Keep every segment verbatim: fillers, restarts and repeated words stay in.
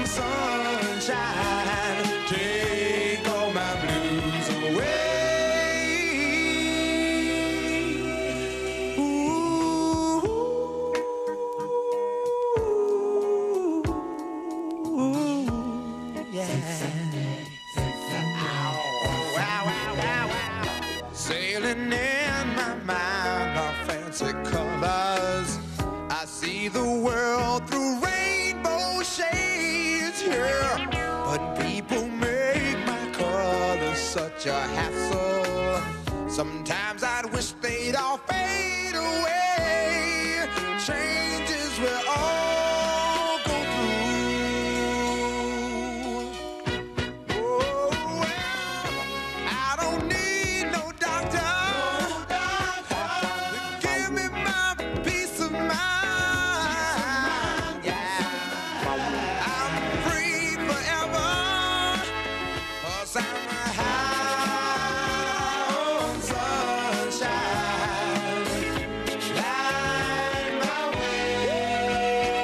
sunshine, take all my blues away. Ooh, yeah. Wow, wow, wow, wow. Sailing in my mind are fancy colors. I see the world through rainbow shades, yeah. But people make my colors such a hassle. Sometimes I'd wish they'd all fade away. Changes will all go through. Oh, well, I don't need no doctor, no doctor to give me my peace of mind. Yeah, I'm free forever, 'cause I'm high on sunshine. Light my way.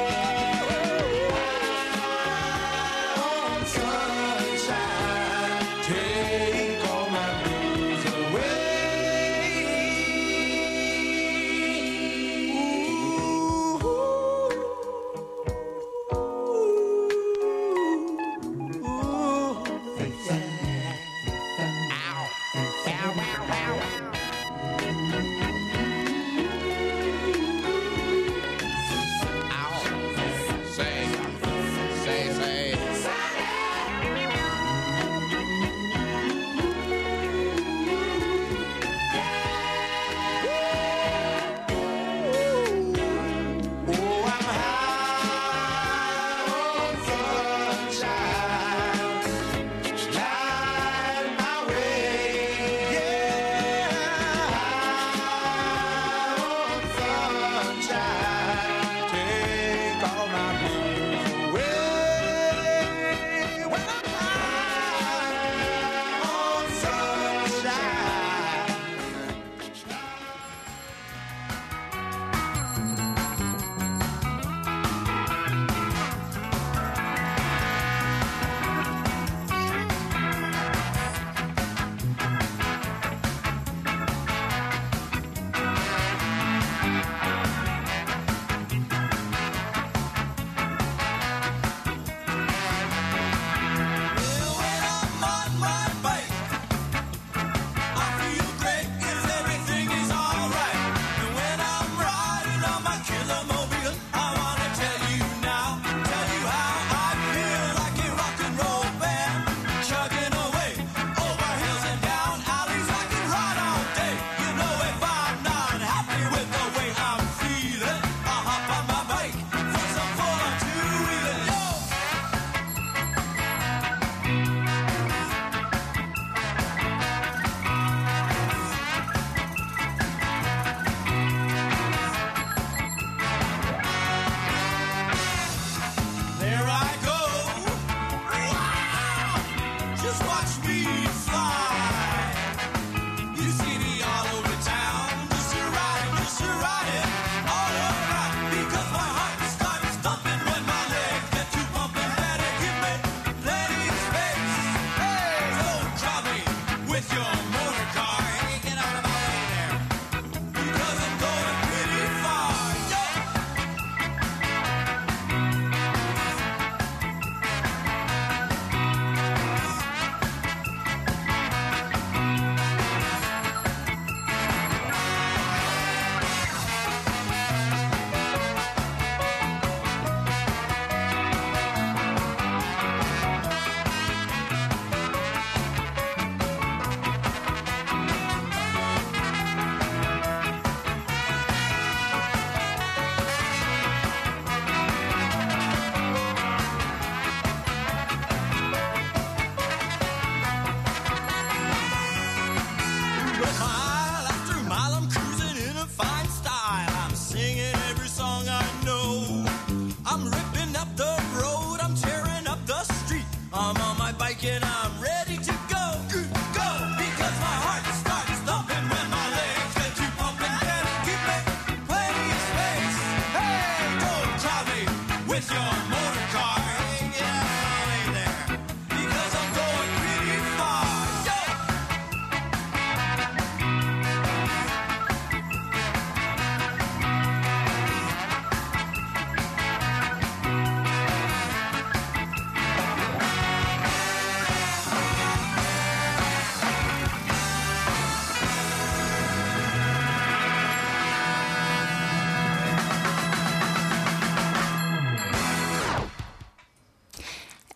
High on sunshine. Take all my blues away. Ooh, ooh, ooh, yeah. Ow. Ow, ow, ow, ow. Ow. Say, say, say.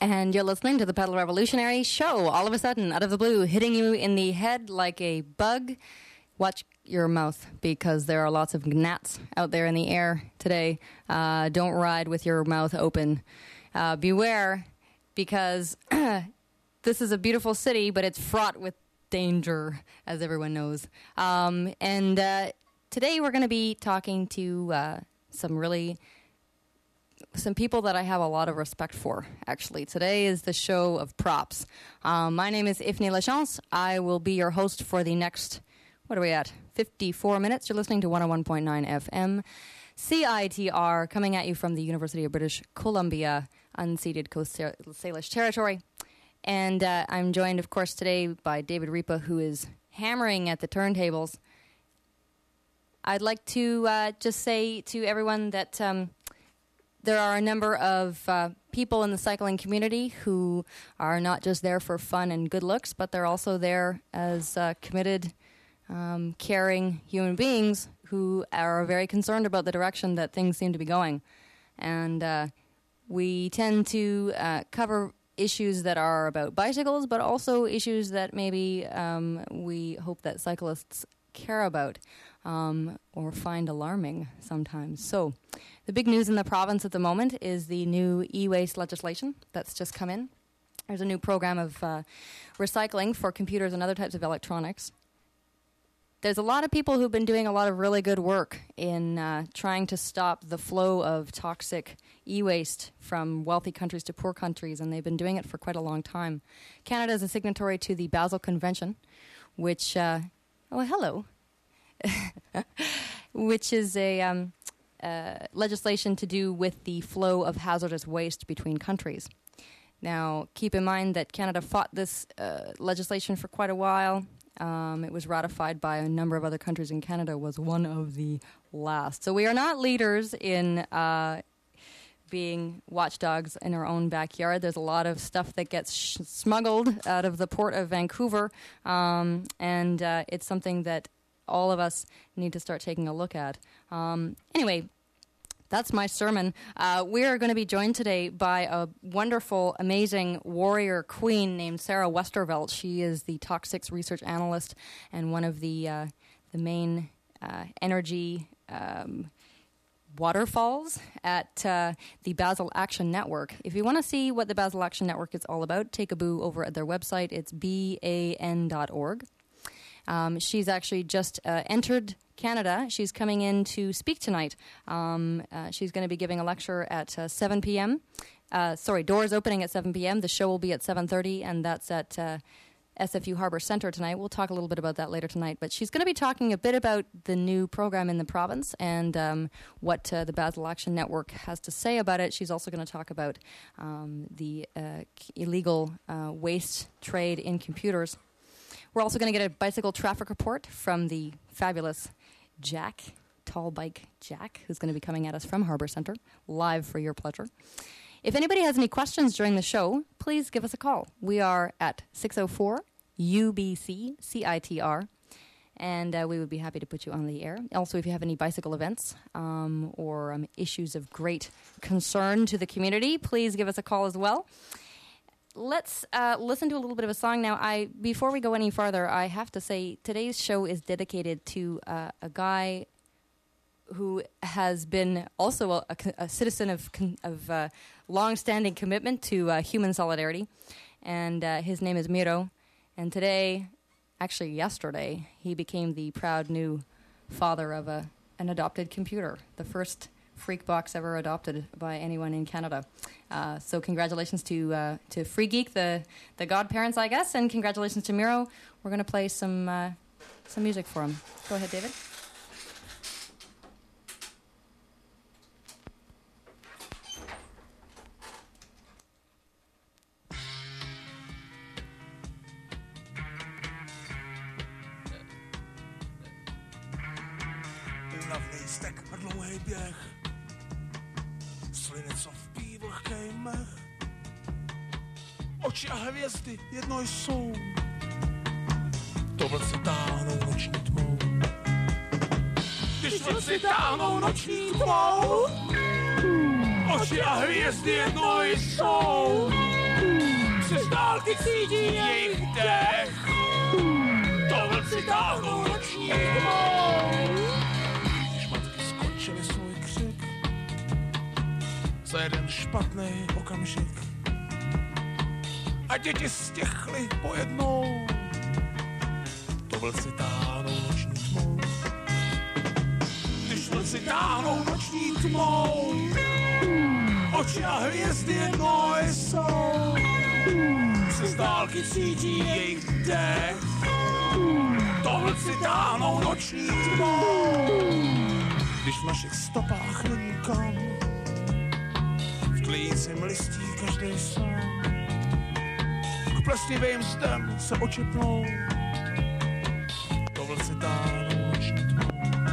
And you're listening to the Pedal Revolutionary Show. All of a sudden, out of the blue, hitting you in the head like a bug. Watch your mouth, because there are lots of gnats out there in the air today. Uh, don't ride with your mouth open. Uh, beware, because this is a beautiful city, but it's fraught with danger, as everyone knows. Um, and uh, today we're going to be talking to uh, some really... some people that I have a lot of respect for, actually. Today is the show of props. Um, my name is Ifni Lachance. I will be your host for the next, what are we at, fifty-four minutes. You're listening to one oh one point nine F M. C I T R, coming at you from the University of British Columbia, unceded Coast Salish territory. And uh, I'm joined, of course, today by David Ripa, who is hammering at the turntables. I'd like to uh, just say to everyone that... Um, There are a number of uh, people in the cycling community who are not just there for fun and good looks, but they're also there as uh, committed, um, caring human beings who are very concerned about the direction that things seem to be going. And uh, we tend to uh, cover issues that are about bicycles, but also issues that maybe um, we hope that cyclists care about um, or find alarming sometimes. So the big news in the province at the moment is the new e-waste legislation that's just come in. There's a new program of uh, recycling for computers and other types of electronics. There's a lot of people who've been doing a lot of really good work in uh, trying to stop the flow of toxic e-waste from wealthy countries to poor countries, and they've been doing it for quite a long time. Canada is a signatory to the Basel Convention, which, uh, oh, hello, which is a... Um, Uh, legislation to do with the flow of hazardous waste between countries. Now, keep in mind that Canada fought this uh, legislation for quite a while. Um, it was ratified by a number of other countries, and Canada was one of the last. So we are not leaders in uh, being watchdogs in our own backyard. There's a lot of stuff that gets sh- smuggled out of the port of Vancouver, um, and uh, it's something that all of us need to start taking a look at. Um, anyway, that's my sermon. Uh, we are going to be joined today by a wonderful, amazing warrior queen named Sarah Westervelt. She is the T O C six research analyst and one of the uh, the main uh, energy um, waterfalls at uh, the Basel Action Network. If you want to see what the Basel Action Network is all about, take a boo over at their website. It's B A N dot org. Um, she's actually just uh, entered Canada. She's coming in to speak tonight. Um, uh, she's going to be giving a lecture at uh, seven p.m. Uh, sorry, doors opening at seven p.m. The show will be at seven thirty, and that's at uh, S F U Harbour Centre tonight. We'll talk a little bit about that later tonight. But she's going to be talking a bit about the new program in the province and um, what uh, the Basel Action Network has to say about it. She's also going to talk about um, the uh, illegal uh, waste trade in computers. We're also going to get a bicycle traffic report from the fabulous Jack, Tall Bike Jack, who's going to be coming at us from Harbour Centre, live for your pleasure. If anybody has any questions during the show, please give us a call. We are at six oh four U B C C I T R, and uh, we would be happy to put you on the air. Also, if you have any bicycle events um, or um, issues of great concern to the community, please give us a call as well. Let's uh, listen to a little bit of a song now. I before we go any farther, I have to say today's show is dedicated to uh, a guy who has been also a, a, a citizen of of uh, long-standing commitment to uh, human solidarity, and uh, his name is Miro. And today, actually yesterday, he became the proud new father of a an adopted computer, the first Freak box ever adopted by anyone in Canada. Uh, so congratulations to uh, to Free Geek, the the godparents, I guess, and congratulations to Miro. We're going to play some uh, some music for him. Go ahead, David. Únavný stek a dlouhý běh, sliny, co v pívlhkej mech. Oči a hvězdy jedno jsou, to vlci táhnou noční tmou. Když vlci táhnou noční tmou, oči a hvězdy jedno jsou. dálky cítí jejich dech. To vlci táhnou noční tmou. Když matky skončily svůj křik za jeden špatný okamžik a děti stěchly pojednou, to vlci táhnou noční tmou. Když vlci táhnou noční tmou, oči a hvězdy jedno jsou, se z dálky cítí jejich dech. To vlci táhnou noční tmou. Když v našich stopách není kam, v tlejícím listí každej sám, k plesnivým zdem se oči pnou. To vlci táhnou noční tmou.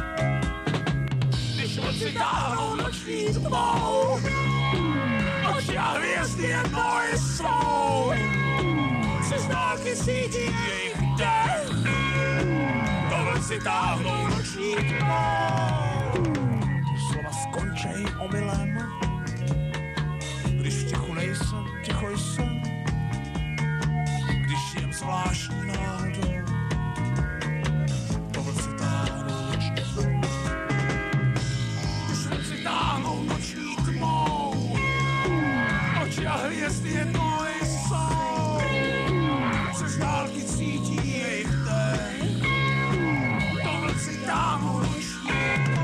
Když vlci táhnou noční tmou, oči a hvězdy jedno jsou, se z dálky cítí jejich dech. To vlci táhnou noční tmou. Slova skončej omylem, když v tichu nejsem, ticho jsem, když jem zvláštní náhodou. To vlci táhnou noční tmou. Když vlci táhnou noční tmou, oči a hvězdy jedno jsou, se z dálky cítí jejich dech. To vlci táhnou noční tmou.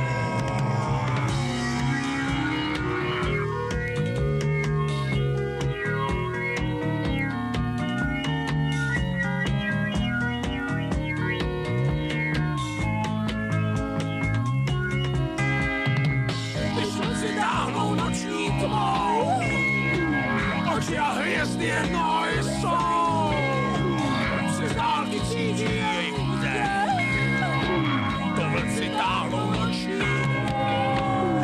Když vlci táhnou noční tmou, oči a hvězdy jedno jsou, se z dálky cítí jejich dech. To vlci táhnou noční tmou.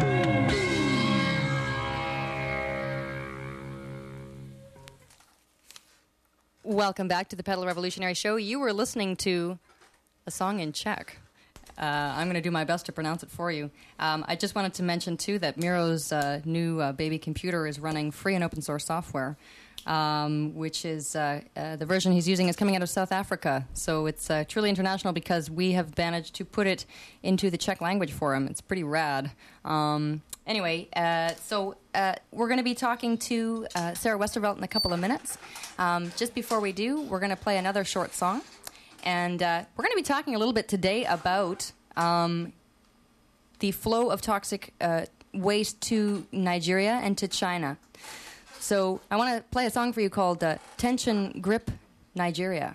Welcome back to the Pedal Revolutionary Show. You were listening to a song in Czech. Uh, I'm going to do my best to pronounce it for you. Um, I just wanted to mention, too, that Miro's uh, new uh, baby computer is running free and open source software, um, which is uh, uh, the version he's using is coming out of South Africa. So it's uh, truly international because we have managed to put it into the Czech language for him. It's pretty rad. Um, anyway, uh, so uh, we're going to be talking to uh, Sarah Westervelt in a couple of minutes. Um, just before we do, we're going to play another short song. And uh, we're going to be talking a little bit today about um, the flow of toxic uh, waste to Nigeria and to China. So I want to play a song for you called uh, Tension Grip Nigeria.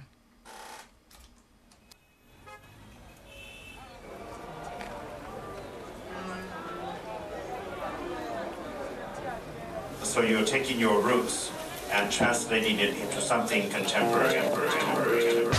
So you're taking your roots and translating it into something contemporary. contemporary, contemporary, contemporary.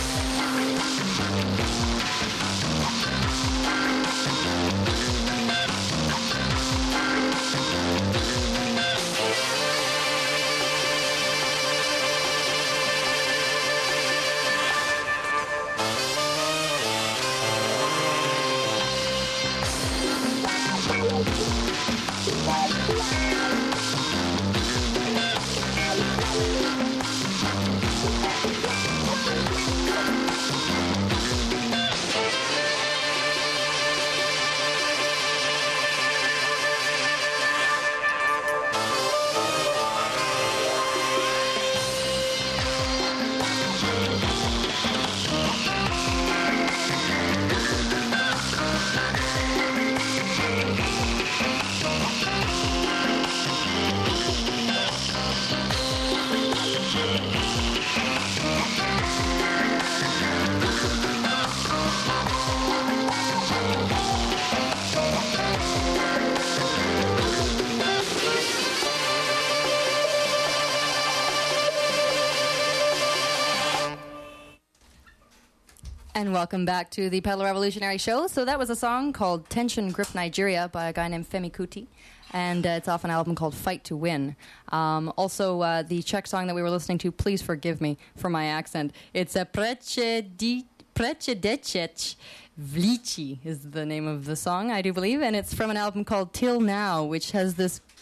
And welcome back to the Pedal Revolutionary Show. So that was a song called Tension Grip Nigeria by a guy named Femi Kuti. And uh, it's off an album called Fight to Win. Um, also, uh, the Czech song that we were listening to, please forgive me for my accent. It's a Preče Decech Vlici is the name of the song, I do believe. And it's from an album called Till Now, which has this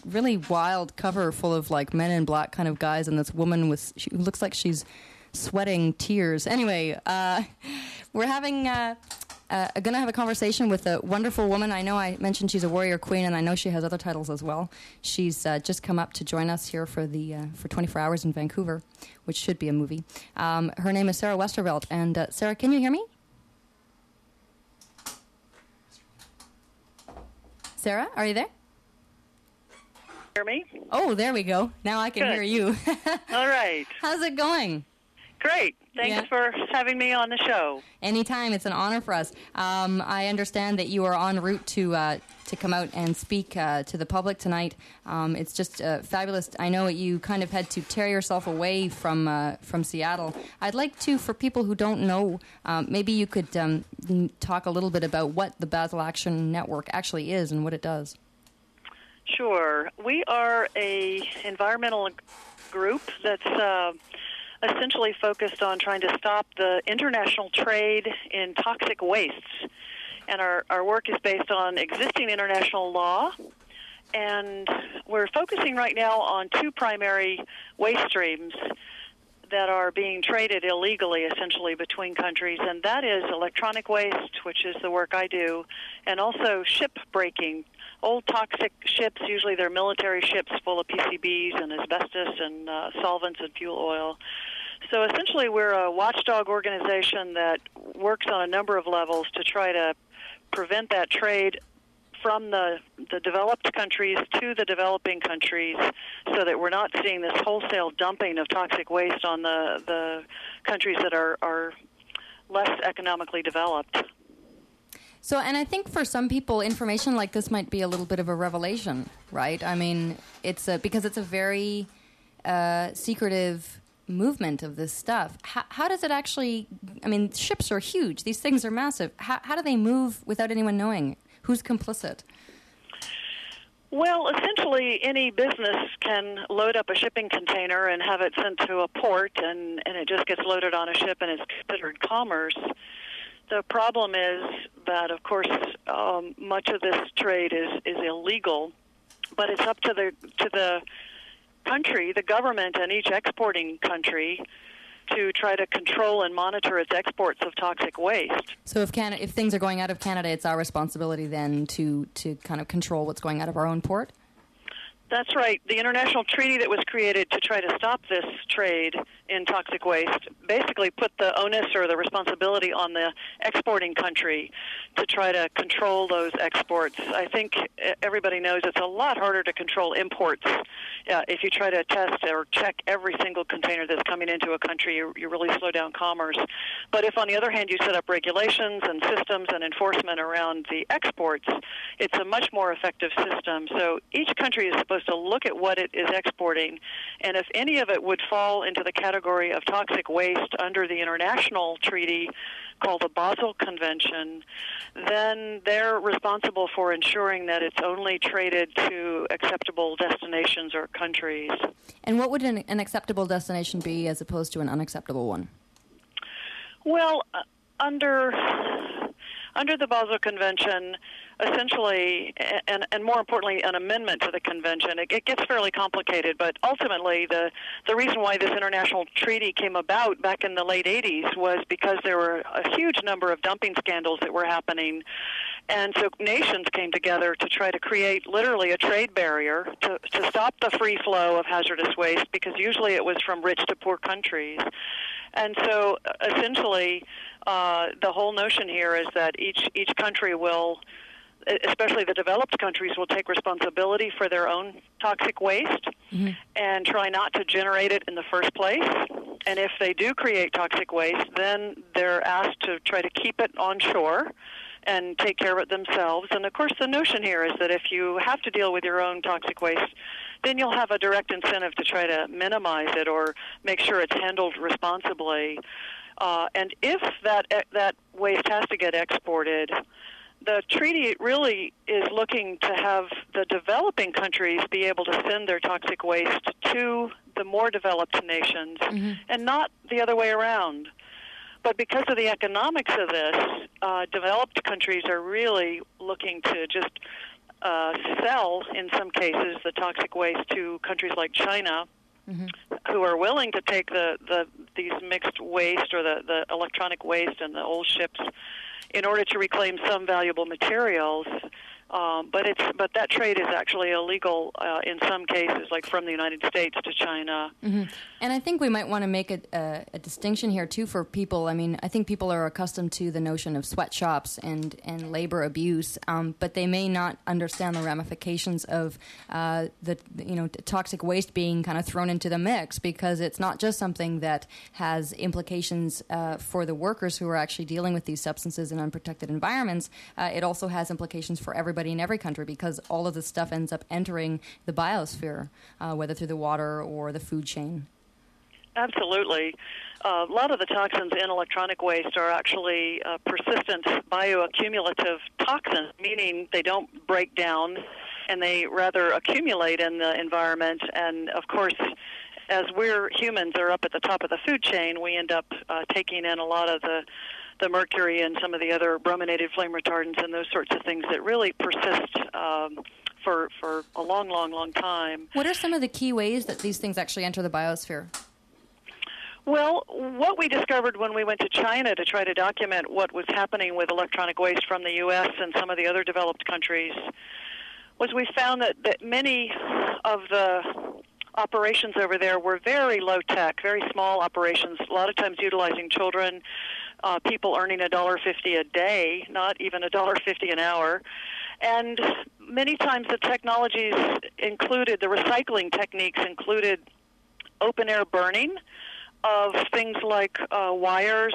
really wild cover full of like men in black kind of guys, and this woman with she looks like she's sweating tears. Anyway, uh, we're having. Uh, Uh, I'm going to have a conversation with a wonderful woman. I know I mentioned she's a warrior queen, and I know she has other titles as well. She's uh, just come up to join us here for the uh, for twenty-four hours in Vancouver, which should be a movie. Um, her name is Sarah Westervelt. And uh, Sarah, can you hear me? Sarah, are you there? Hear me? Oh, there we go. Now I can Good. hear you. All right. How's it going? Great. Thanks Yeah. for having me on the show. Anytime. It's an honor for us. Um, I understand that you are en route to uh, to come out and speak uh, to the public tonight. Um, it's just uh, fabulous. I know you kind of had to tear yourself away from uh, from Seattle. I'd like to, for people who don't know, um, maybe you could um, talk a little bit about what the Basel Action Network actually is and what it does. Sure. We are a environmental group that's uh, essentially focused on trying to stop the international trade in toxic wastes. And our, our work is based on existing international law. And we're focusing right now on two primary waste streams that are being traded illegally, essentially, between countries. And that is electronic waste, which is the work I do, and also ship breaking. Old toxic ships, usually they're military ships full of P C Bs and asbestos and uh, solvents and fuel oil. So essentially we're a watchdog organization that works on a number of levels to try to prevent that trade from the, the developed countries to the developing countries so that we're not seeing this wholesale dumping of toxic waste on the, the countries that are, are less economically developed. So, and I think for some people, information like this might be a little bit of a revelation, right? I mean, it's a, because it's a very uh, secretive movement of this stuff. How, how does it actually, I mean, ships are huge. These things are massive. How, how do they move without anyone knowing? Who's complicit? Well, essentially, any business can load up a shipping container and have it sent to a port, and, and it just gets loaded on a ship and it's considered commerce. The problem is that, of course, um, much of this trade is, is illegal, but it's up to the to the country, the government, and each exporting country to try to control and monitor its exports of toxic waste. So if Canada, if things are going out of Canada, it's our responsibility then to, to kind of control what's going out of our own port? That's right. The international treaty that was created to try to stop this trade in toxic waste basically put the onus or the responsibility on the exporting country to try to control those exports. I think everybody knows it's a lot harder to control imports. Uh, if you try to test or check every single container that's coming into a country, you, you really slow down commerce. But if, on the other hand, you set up regulations and systems and enforcement around the exports, it's a much more effective system. So each country is supposed to look at what it is exporting, and if any of it would fall into the category of toxic waste under the international treaty called the Basel Convention, then they're responsible for ensuring that it's only traded to acceptable destinations or countries. And what would an, an acceptable destination be as opposed to an unacceptable one? Well, uh, under under the Basel Convention, essentially, and, and more importantly, an amendment to the convention, it, it gets fairly complicated, but ultimately the, the reason why this international treaty came about back in the late eighties was because there were a huge number of dumping scandals that were happening, and so nations came together to try to create literally a trade barrier to, to stop the free flow of hazardous waste, because usually it was from rich to poor countries. And so essentially uh, the whole notion here is that each each country will, especially the developed countries, will take responsibility for their own toxic waste mm-hmm. and try not to generate it in the first place. And if they do create toxic waste, then they're asked to try to keep it on shore and take care of it themselves. And, of course, the notion here is that if you have to deal with your own toxic waste, then you'll have a direct incentive to try to minimize it or make sure it's handled responsibly. Uh, and if that that waste has to get exported, the treaty really is looking to have the developing countries be able to send their toxic waste to the more developed nations mm-hmm. and not the other way around. But because of the economics of this, uh, developed countries are really looking to just uh, sell, in some cases, the toxic waste to countries like China, mm-hmm. who are willing to take the, the these mixed waste or the, the electronic waste and the old ships in order to reclaim some valuable materials. Um, but it's but that trade is actually illegal uh, in some cases, like from the United States to China. Mm-hmm. And I think we might want to make a, a, a distinction here too for people. I mean, I think people are accustomed to the notion of sweatshops and and labor abuse, um, but they may not understand the ramifications of uh, the you know toxic waste being kind of thrown into the mix, because it's not just something that has implications uh, for the workers who are actually dealing with these substances in unprotected environments. Uh, it also has implications for everybody in every country, because all of this stuff ends up entering the biosphere, uh, whether through the water or the food chain. Absolutely. Uh, a lot of the toxins in electronic waste are actually uh, persistent bioaccumulative toxins, meaning they don't break down and they rather accumulate in the environment. And, of course, as we're humans are up at the top of the food chain, we end up uh, taking in a lot of the the mercury and some of the other brominated flame retardants and those sorts of things that really persist um, for for a long, long, long time. What are some of the key ways that these things actually enter the biosphere? Well, what we discovered when we went to China to try to document what was happening with electronic waste from the U S and some of the other developed countries was we found that, that many of the operations over there were very low-tech, very small operations, a lot of times utilizing children, uh, people earning a dollar fifty a day, not even a dollar fifty an hour. And many times the technologies included, the recycling techniques included open-air burning of things like uh, wires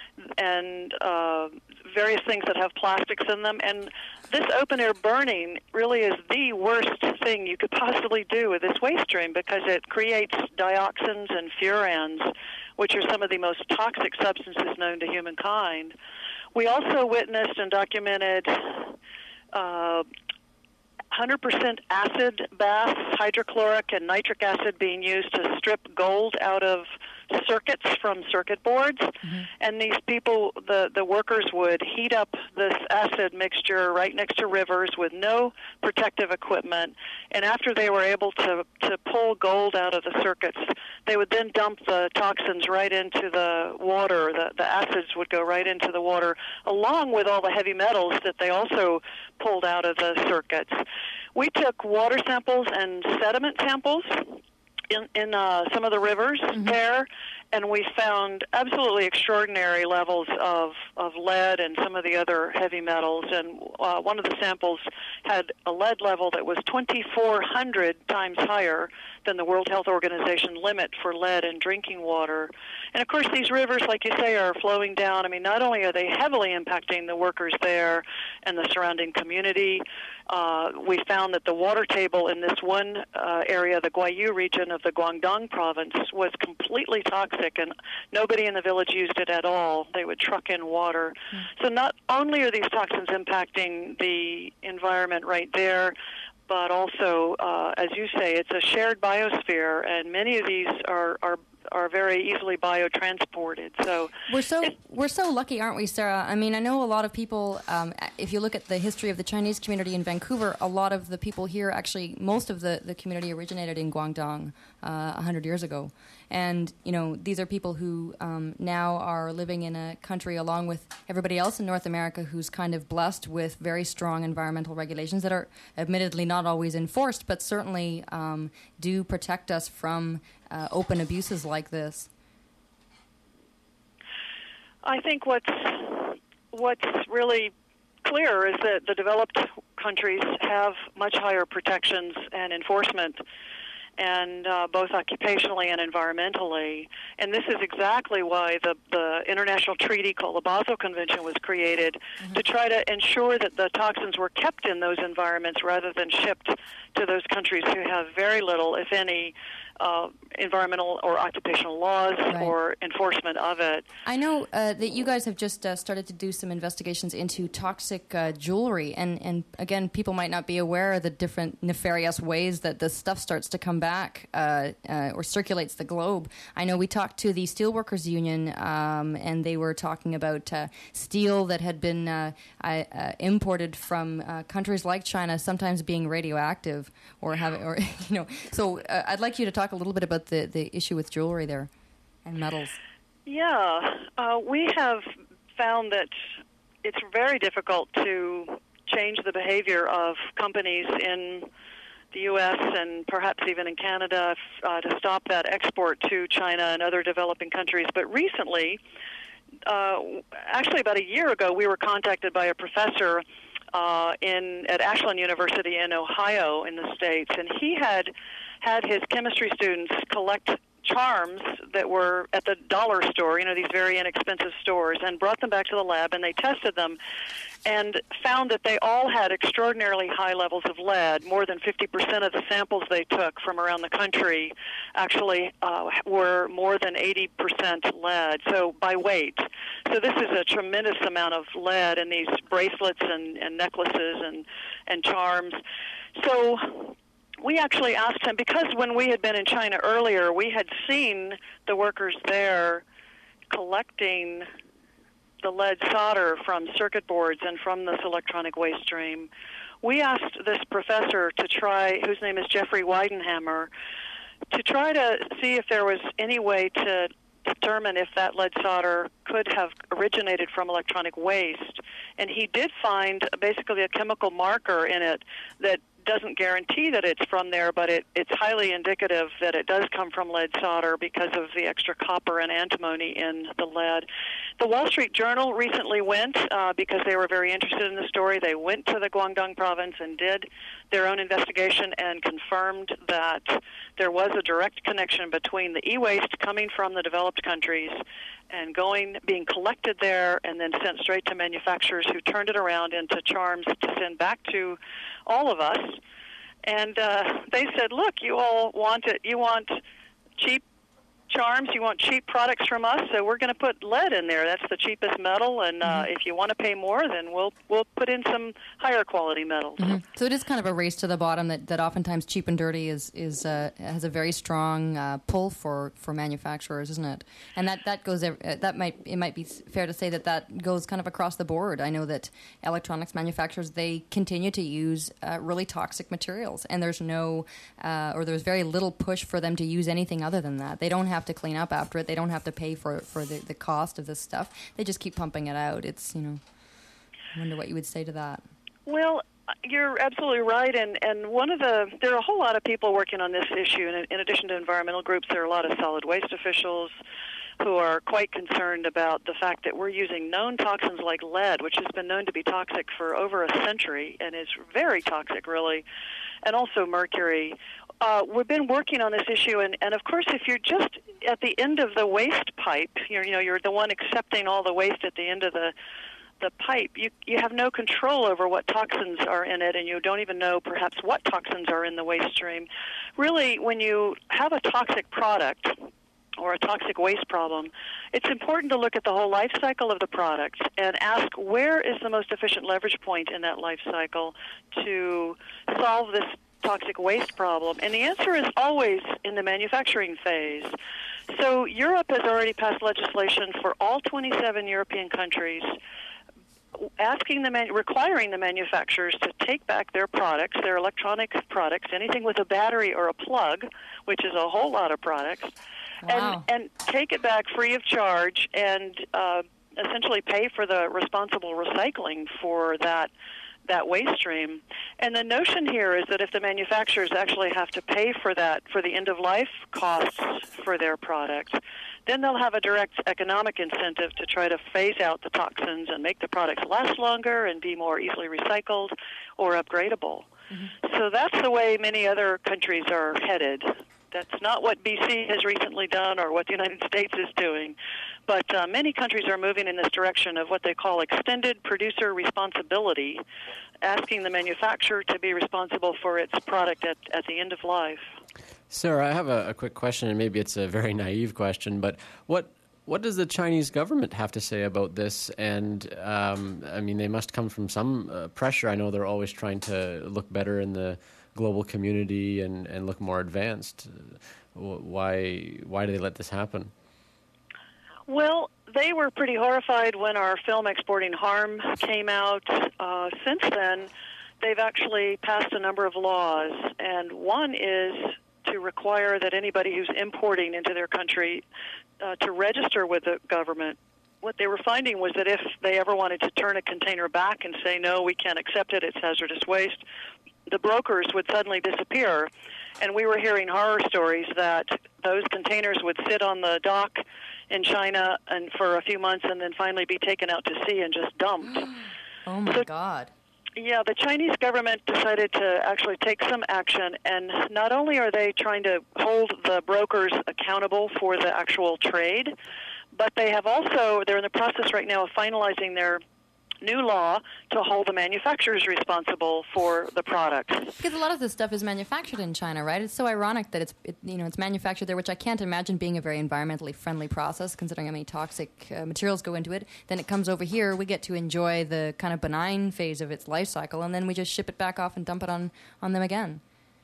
and uh, various things that have plastics in them. And this open-air burning really is the worst thing you could possibly do with this waste stream, because it creates dioxins and furans, which are some of the most toxic substances known to humankind. We also witnessed and documented uh, one hundred percent acid baths, hydrochloric and nitric acid being used to strip gold out of circuits from circuit boards. Mm-hmm. And these people, the, the workers, would heat up this acid mixture right next to rivers with no protective equipment. And after they were able to, to pull gold out of the circuits, they would then dump the toxins right into the water. The, the acids would go right into the water, along with all the heavy metals that they also pulled out of the circuits. We took water samples and sediment samples in, in uh, some of the rivers mm-hmm. there, and we found absolutely extraordinary levels of, of lead and some of the other heavy metals. And uh, one of the samples had a lead level that was twenty-four hundred times higher than the World Health Organization limit for lead in drinking water. And, of course, these rivers, like you say, are flowing down. I mean, not only are they heavily impacting the workers there and the surrounding community, uh, we found that the water table in this one uh, area, the Guayu region of the Guangdong province, was completely toxic, and nobody in the village used it at all. They would truck in water. Mm. So not only are these toxins impacting the environment right there, but also, uh, as you say, it's a shared biosphere, and many of these are, are are very easily biotransported. So we're so we're so lucky, aren't we, Sarah? I mean, I know a lot of people. Um, if you look at the history of the Chinese community in Vancouver, a lot of the people here, actually, most of the, the community originated in Guangdong uh, a hundred years ago. And, you know, these are people who um, now are living in a country along with everybody else in North America who's kind of blessed with very strong environmental regulations that are admittedly not always enforced, but certainly um, do protect us from uh, open abuses like this. I think what's, what's really clear is that the developed countries have much higher protections and enforcement, and uh, both occupationally and environmentally. And this is exactly why the, the international treaty called the Basel Convention was created, mm-hmm. to try to ensure that the toxins were kept in those environments rather than shipped to those countries who have very little, if any, uh, environmental or occupational laws Right. or enforcement of it. I know uh, that you guys have just uh, started to do some investigations into toxic uh, jewelry, and, and again, people might not be aware of the different nefarious ways that this stuff starts to come back uh, uh, or circulates the globe. I know we talked to the Steelworkers Union, um, and they were talking about uh, steel that had been uh, uh, imported from uh, countries like China, sometimes being radioactive, or have, or you know. So uh, I'd like you to talk a little bit about the, the issue with jewelry there and metals. Yeah, uh, we have found that it's very difficult to change the behavior of companies in the U S and perhaps even in Canada uh, to stop that export to China and other developing countries. But recently, uh, actually about a year ago, we were contacted by a professor uh, in at Ashland University in Ohio in the States, and he had had his chemistry students collect charms that were at the dollar store, you know, these very inexpensive stores, and brought them back to the lab, and they tested them and found that they all had extraordinarily high levels of lead. More than fifty percent of the samples they took from around the country actually uh, were more than eighty percent lead, so by weight. So this is a tremendous amount of lead in these bracelets and, and necklaces and, and charms. So we actually asked him, because when we had been in China earlier, we had seen the workers there collecting the lead solder from circuit boards and from this electronic waste stream. We asked this professor to try, whose name is Jeffrey Weidenhammer, to try to see if there was any way to determine if that lead solder could have originated from electronic waste. And he did find basically a chemical marker in it that doesn't guarantee that it's from there, but it, it's highly indicative that it does come from lead solder because of the extra copper and antimony in the lead. The Wall Street Journal recently went, uh, because they were very interested in the story, they went to the Guangdong province and did their own investigation and confirmed that there was a direct connection between the e-waste coming from the developed countries and going, being collected there and then sent straight to manufacturers who turned it around into charms to send back to all of us. And uh, they said, look, you all want it. You want cheap charms. You want cheap products from us, so we're going to put lead in there. That's the cheapest metal, and uh, mm-hmm. if you want to pay more, then we'll we'll put in some higher quality metals. Mm-hmm. So it is kind of a race to the bottom that, that oftentimes cheap and dirty is is uh, has a very strong uh, pull for, for manufacturers, isn't it? And that that goes uh, that might it might be fair to say that that goes kind of across the board. I know that electronics manufacturers, they continue to use uh, really toxic materials, and there's no uh, or there's very little push for them to use anything other than that. They don't have to clean up after it. They don't have to pay for for the, the cost of this stuff. They just keep pumping it out. It's, you know, I wonder what you would say to that. Well, you're absolutely right, and, and one of the, there are a whole lot of people working on this issue, and in addition to environmental groups, there are a lot of solid waste officials who are quite concerned about the fact that we're using known toxins like lead, which has been known to be toxic for over a century and is very toxic, really, and also mercury. Uh, we've been working on this issue, and, and of course, if you're just at the end of the waste pipe, you're, you know, you're the one accepting all the waste at the end of the the pipe, you you have no control over what toxins are in it, and you don't even know perhaps what toxins are in the waste stream. Really, when you have a toxic product or a toxic waste problem, it's important to look at the whole life cycle of the product and ask where is the most efficient leverage point in that life cycle to solve this toxic waste problem. And the answer is always in the manufacturing phase. So Europe has already passed legislation for all twenty-seven European countries asking the man- requiring the manufacturers to take back their products, their electronic products, anything with a battery or a plug, which is a whole lot of products, wow. and, and take it back free of charge and uh, essentially pay for the responsible recycling for that that waste stream. And the notion here is that if the manufacturers actually have to pay for that, for the end-of-life costs for their products, then they'll have a direct economic incentive to try to phase out the toxins and make the products last longer and be more easily recycled or upgradable. Mm-hmm. So that's the way many other countries are headed. That's not what B C has recently done or what the United States is doing. But uh, many countries are moving in this direction of what they call extended producer responsibility, asking the manufacturer to be responsible for its product at, at the end of life. Sarah, I have a, a quick question, and maybe it's a very naive question, but what what does the Chinese government have to say about this? And, um, I mean, they must come from some uh, pressure. I know they're always trying to look better in the global community and, and look more advanced. Why why do they let this happen? Well, they were pretty horrified when our film Exporting Harm came out. Uh, since then, they've actually passed a number of laws, and one is to require that anybody who's importing into their country uh, to register with the government. What they were finding was that if they ever wanted to turn a container back and say, no, we can't accept it, it's hazardous waste, the brokers would suddenly disappear. And we were hearing horror stories that those containers would sit on the dock in China and for a few months and then finally be taken out to sea and just dumped. Oh, my so, God. Yeah, the Chinese government decided to actually take some action, and not only are they trying to hold the brokers accountable for the actual trade, but they have also, they're in the process right now of finalizing their new law to hold the manufacturers responsible for the products. Because a lot of this stuff is manufactured in China, right? It's so ironic that it's it, you know it's manufactured there, which I can't imagine being a very environmentally friendly process, considering how many toxic uh, materials go into it. Then it comes over here, we get to enjoy the kind of benign phase of its life cycle, and then we just ship it back off and dump it on, on them again.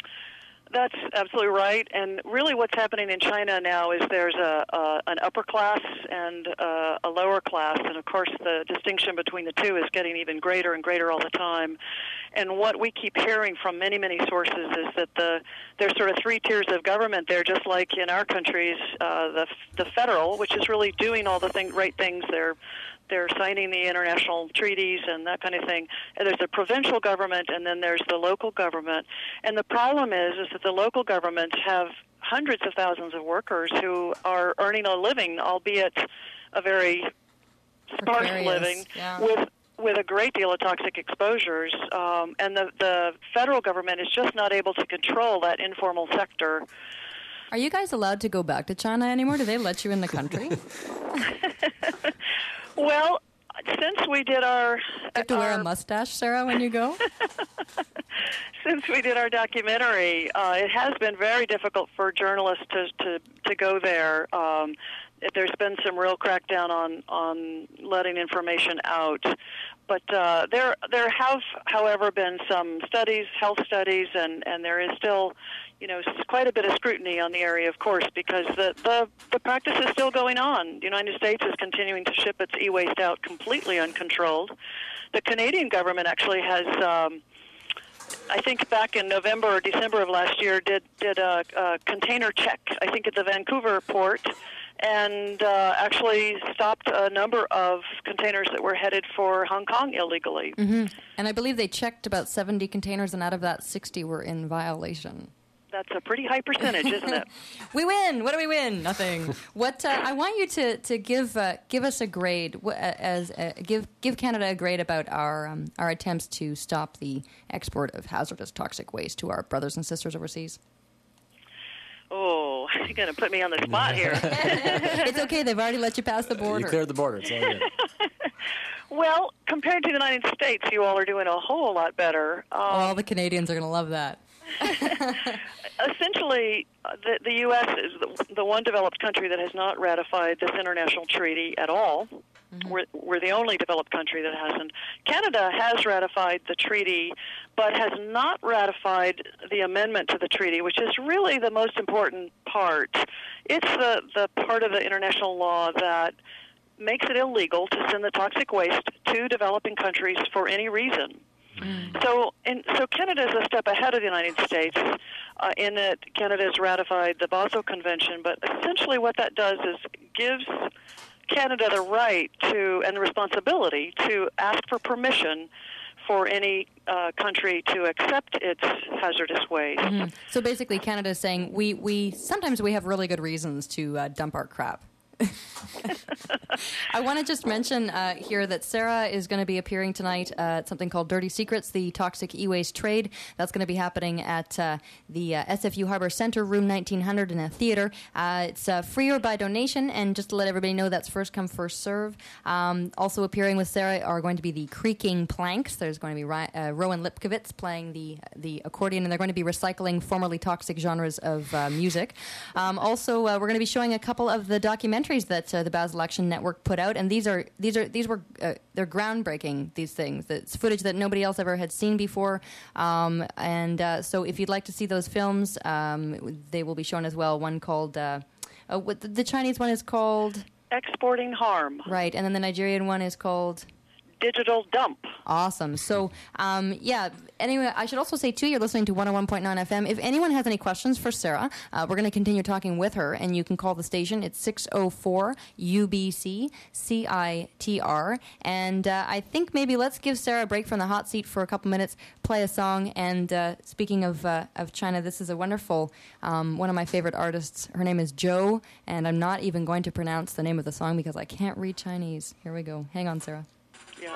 That's absolutely right. And really what's happening in China now is there's a, a an upper class and uh, a lower class. And, of course, the distinction between the two is getting even greater and greater all the time. And what we keep hearing from many, many sources is that the there's sort of three tiers of government there, just like in our countries, uh, the the federal, which is really doing all the thing, right things. They're They're signing the international treaties and that kind of thing. And there's the provincial government, and then there's the local government. And the problem is, is that the local governments have hundreds of thousands of workers who are earning a living, albeit a very sparse Precarious, living, yeah. with with a great deal of toxic exposures. Um, and the, the federal government is just not able to control that informal sector. Are you guys allowed to go back to China anymore? Do they let you in the country? Well, since we did our... Do you have to wear our, a mustache, Sarah, when you go? Since we did our documentary, uh, it has been very difficult for journalists to, to, to go there. Um, there's been some real crackdown on, on letting information out. But uh, there there have, however, been some studies, health studies, and, and there is still, you know, quite a bit of scrutiny on the area, of course, because the, the, the practice is still going on. The United States is continuing to ship its e-waste out completely uncontrolled. The Canadian government actually has, um, I think back in November or December of last year, did, did a, a container check, I think at the Vancouver port, and uh, actually stopped a number of containers that were headed for Hong Kong illegally. Mm-hmm. And I believe they checked about seventy containers, and out of that, sixty were in violation. That's a pretty high percentage, isn't it? We win. What do we win? Nothing. What uh, I want you to to give uh, give us a grade as uh, give give Canada a grade about our um, our attempts to stop the export of hazardous toxic waste to our brothers and sisters overseas. Oh, you're going to put me on the spot here. It's okay. They've already let you pass the border. You cleared the border. It's all good. Well, compared to the United States, you all are doing a whole lot better. Um, All the Canadians are going to love that. Essentially, uh, the, the U S is the, the one developed country that has not ratified this international treaty at all. Mm-hmm. We're, we're the only developed country that hasn't. Canada has ratified the treaty, but has not ratified the amendment to the treaty, which is really the most important part. It's the, the part of the international law that makes it illegal to send the toxic waste to developing countries for any reason. Mm. So, in, so Canada is a step ahead of the United States uh, in that Canada has ratified the Basel Convention, but essentially what that does is gives Canada the right to and the responsibility to ask for permission for any uh, country to accept its hazardous waste. Mm-hmm. So basically Canada is saying we, we sometimes we have really good reasons to uh, dump our crap. I want to just mention uh, here that Sarah is going to be appearing tonight uh, at something called Dirty Secrets, the Toxic E-Waste Trade. That's going to be happening at uh, the uh, S F U Harbor Center, room nineteen hundred in a theater. Uh, it's uh, free or by donation, and just to let everybody know, that's first come, first serve. Um, also appearing with Sarah are going to be the Creaking Planks. There's going to be Ry- uh, Rowan Lipkovitz playing the the accordion, and they're going to be recycling formerly toxic genres of uh, music. Um, also, uh, we're going to be showing a couple of the documentaries that uh, the Basel Action Network put out, and these are these are these were uh, they're groundbreaking. These things, it's footage that nobody else ever had seen before. Um, and uh, so, if you'd like to see those films, um, they will be shown as well. One called uh, uh, what the, the Chinese one is called Exporting Harm. Right, and then the Nigerian one is called Digital Dump. Awesome. So, um, yeah, anyway, I should also say, too, you're listening to one oh one point nine F M. If anyone has any questions for Sarah, uh, we're going to continue talking with her, and you can call the station. It's six oh four U B C C I T R. And uh, I think maybe let's give Sarah a break from the hot seat for a couple minutes, play a song. And uh, speaking of uh, of China, this is a wonderful, um, one of my favorite artists. Her name is Jo, and I'm not even going to pronounce the name of the song because I can't read Chinese. Here we go. Hang on, Sarah. Yeah.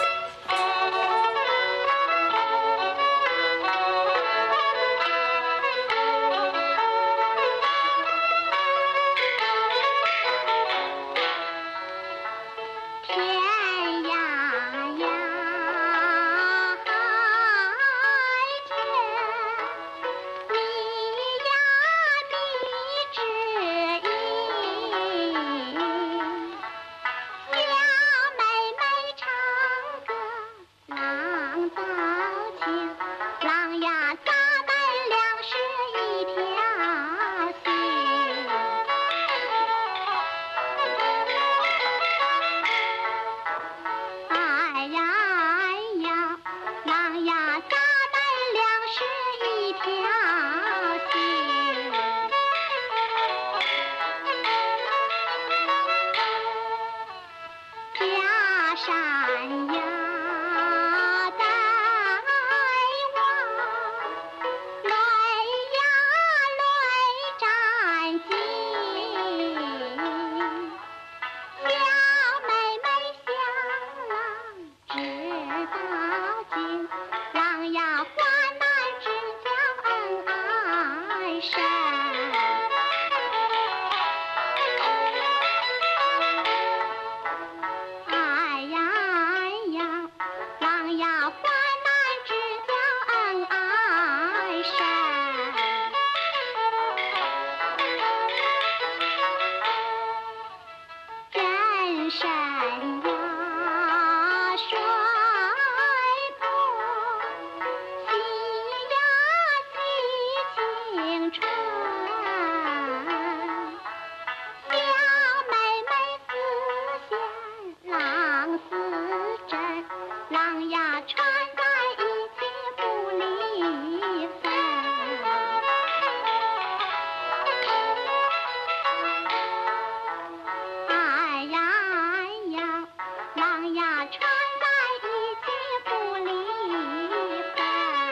浪呀传来一起不离分。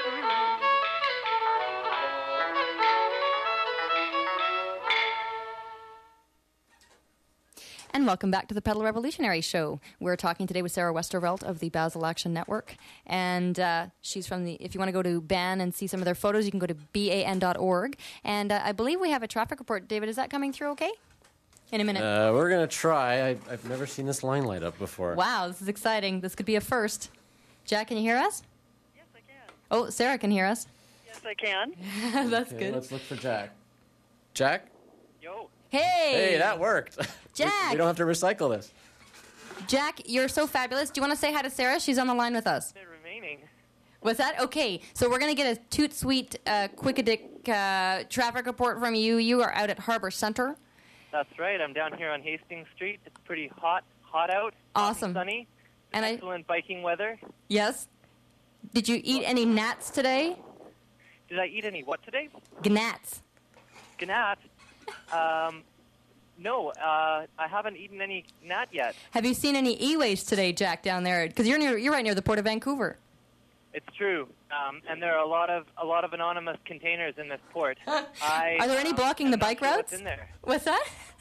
And welcome back to the Pedal Revolutionary Show. We're talking today with Sarah Westervelt of the Basel Action Network. And uh, she's from the, if you want to go to B A N and see some of their photos, you can go to ban dot org. And uh, I believe we have a traffic report. David, is that coming through okay? In a minute. Uh, we're going to try. I, I've never seen this line light up before. Wow, this is exciting. This could be a first. Jack, can you hear us? Yes, I can. Oh, Sarah can hear us. Yes, I can. That's Okay, good. let's look for Jack. Jack? Yo. Hey! Hey, that worked. Jack! we, we don't have to recycle this. Jack, you're so fabulous. Do you want to say hi to Sarah? She's on the line with us. They're remaining. What's that? Okay, so we're going to get a toot sweet, uh, quick-a-dick uh, traffic report from you. You are out at Harbor Center. That's right. I'm down here on Hastings Street. It's pretty hot, hot out. hot Awesome. And sunny. And I- Excellent biking weather. Yes? Did you eat any gnats today? Did I eat any what today? Gnats. Gnat. Um, no, uh, I haven't eaten any gnat yet. Have you seen any e-waste today, Jack, down there? Because you're near, you're right near the Port of Vancouver. It's true. Um, and there are a lot of a lot of anonymous containers in this port. I, Are there any um, blocking am the not bike sure routes? What's in there? What's that?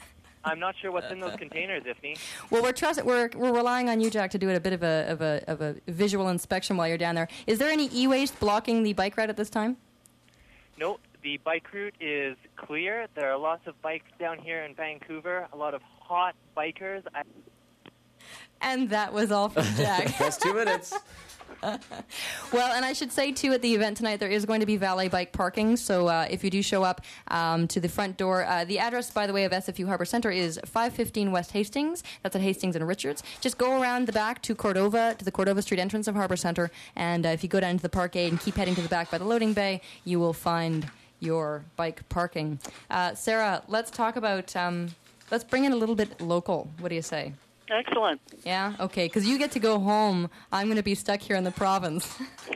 I'm not sure what's in those containers, Ifni. Well, we're trust- we're we're relying on you, Jack, to do a bit of a of a of a visual inspection while you're down there. Is there any e-waste blocking the bike ride at this time? No, the bike route is clear. There are lots of bikes down here in Vancouver. A lot of hot bikers. I- And that was all from Jack. That's two minutes. Well, and I should say, too, at the event tonight, there is going to be valet bike parking. So uh, if you do show up um, to the front door, uh, the address, by the way, of S F U Harbour Centre is five fifteen West Hastings. That's at Hastings and Richards. Just go around the back to Cordova, to the Cordova Street entrance of Harbour Centre. And uh, if you go down to the parkade and keep heading to the back by the loading bay, you will find your bike parking. Uh, Sarah, let's talk about, um, let's bring in a little bit local. What do you say? Excellent. Yeah? Okay, because you get to go home. I'm going to be stuck here in the province.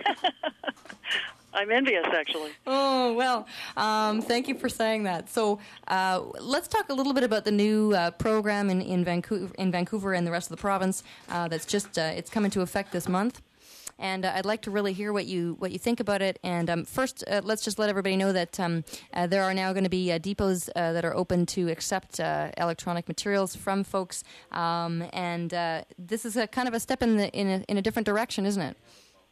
I'm envious, actually. Oh, well, um, thank you for saying that. So uh, let's talk a little bit about the new uh, program in, in, Vancouver, in Vancouver and the rest of the province uh, that's just, uh, it's come into effect this month. And uh, I'd like to really hear what you what you think about it. And um, first, uh, let's just let everybody know that um, uh, there are now going to be uh, depots uh, that are open to accept uh, electronic materials from folks. Um, and uh, this is a kind of a step in the in a, in a different direction, isn't it?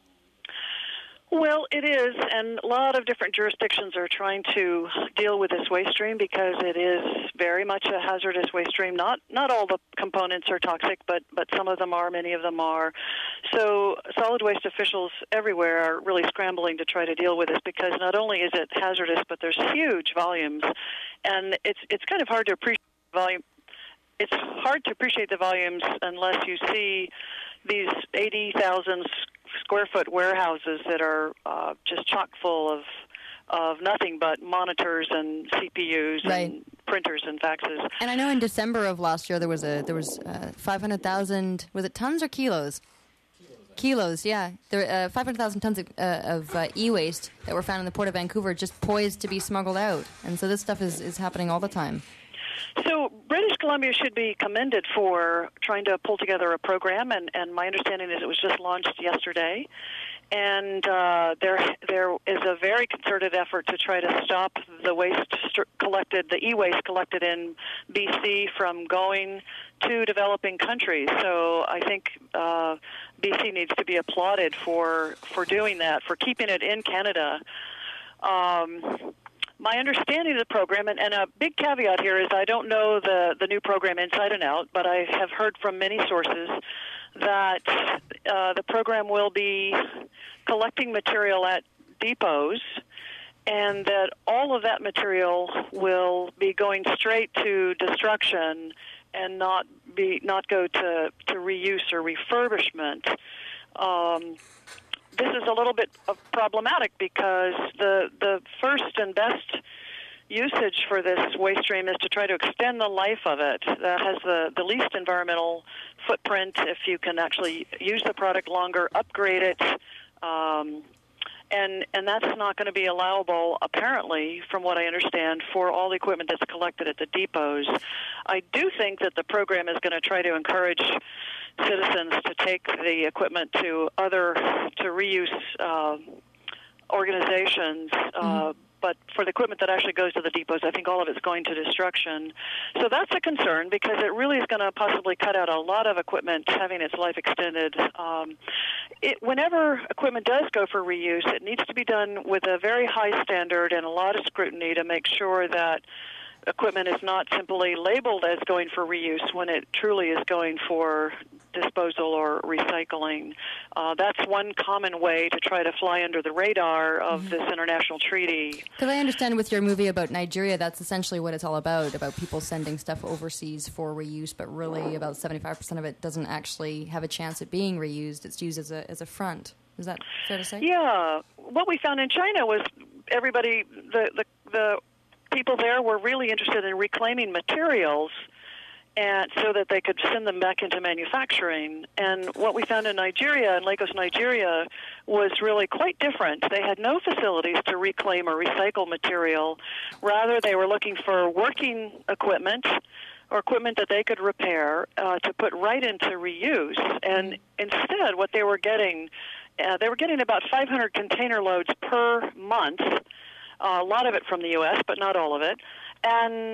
Well, it is, and a lot of different jurisdictions are trying to deal with this waste stream because it is very much a hazardous waste stream. Not not all the components are toxic, but, but some of them are, many of them are. So solid waste officials everywhere are really scrambling to try to deal with this because not only is it hazardous, but there's huge volumes, and it's it's kind of hard to appreciate the volume. It's hard to appreciate the volumes unless you see these eighty thousand square foot warehouses that are uh, just chock full of of nothing but monitors and C P Us right. and printers and faxes. And I know in December of last year there was a there was uh, five hundred thousand. Was it tons or kilos? Kilos, kilos yeah. There were uh, five hundred thousand tons of, uh, of uh, e-waste that were found in the Port of Vancouver, just poised to be smuggled out. And so this stuff is, is happening all the time. So British Columbia should be commended for trying to pull together a program, and, and my understanding is it was just launched yesterday. And uh, there there is a very concerted effort to try to stop the waste st- collected, the e-waste collected in B C from going to developing countries. So I think uh, B C needs to be applauded for, for doing that, for keeping it in Canada. Um My understanding of the program, and, and a big caveat here is I don't know the, the new program inside and out, but I have heard from many sources that uh, the program will be collecting material at depots and that all of that material will be going straight to destruction and not be not go to, to reuse or refurbishment. Um, This is a little bit problematic because the the first and best usage for this waste stream is to try to extend the life of it. That has the, the least environmental footprint if you can actually use the product longer, upgrade it, um, and and that's not going to be allowable, apparently, from what I understand, for all the equipment that's collected at the depots. I do think that the program is going to try to encourage citizens to take the equipment to other, to reuse uh, organizations, uh, mm-hmm. but for the equipment that actually goes to the depots, I think all of it's going to destruction. So that's a concern because it really is going to possibly cut out a lot of equipment having its life extended. Um, it, whenever equipment does go for reuse, it needs to be done with a very high standard and a lot of scrutiny to make sure that equipment is not simply labeled as going for reuse when it truly is going for disposal or recycling. Uh, that's one common way to try to fly under the radar of mm-hmm. this international treaty. Because I understand with your movie about Nigeria, that's essentially what it's all about, about people sending stuff overseas for reuse, but really about seventy-five percent of it doesn't actually have a chance at being reused. It's used as a as a front. Is that fair to say? Yeah. What we found in China was everybody, the the, the people there were really interested in reclaiming materials and so that they could send them back into manufacturing. And what we found in Nigeria, in Lagos, Nigeria, was really quite different. They had no facilities to reclaim or recycle material. Rather, they were looking for working equipment or equipment that they could repair uh, to put right into reuse. And instead, what they were getting, uh, they were getting about five hundred container loads per month, uh, a lot of it from the U S, but not all of it. And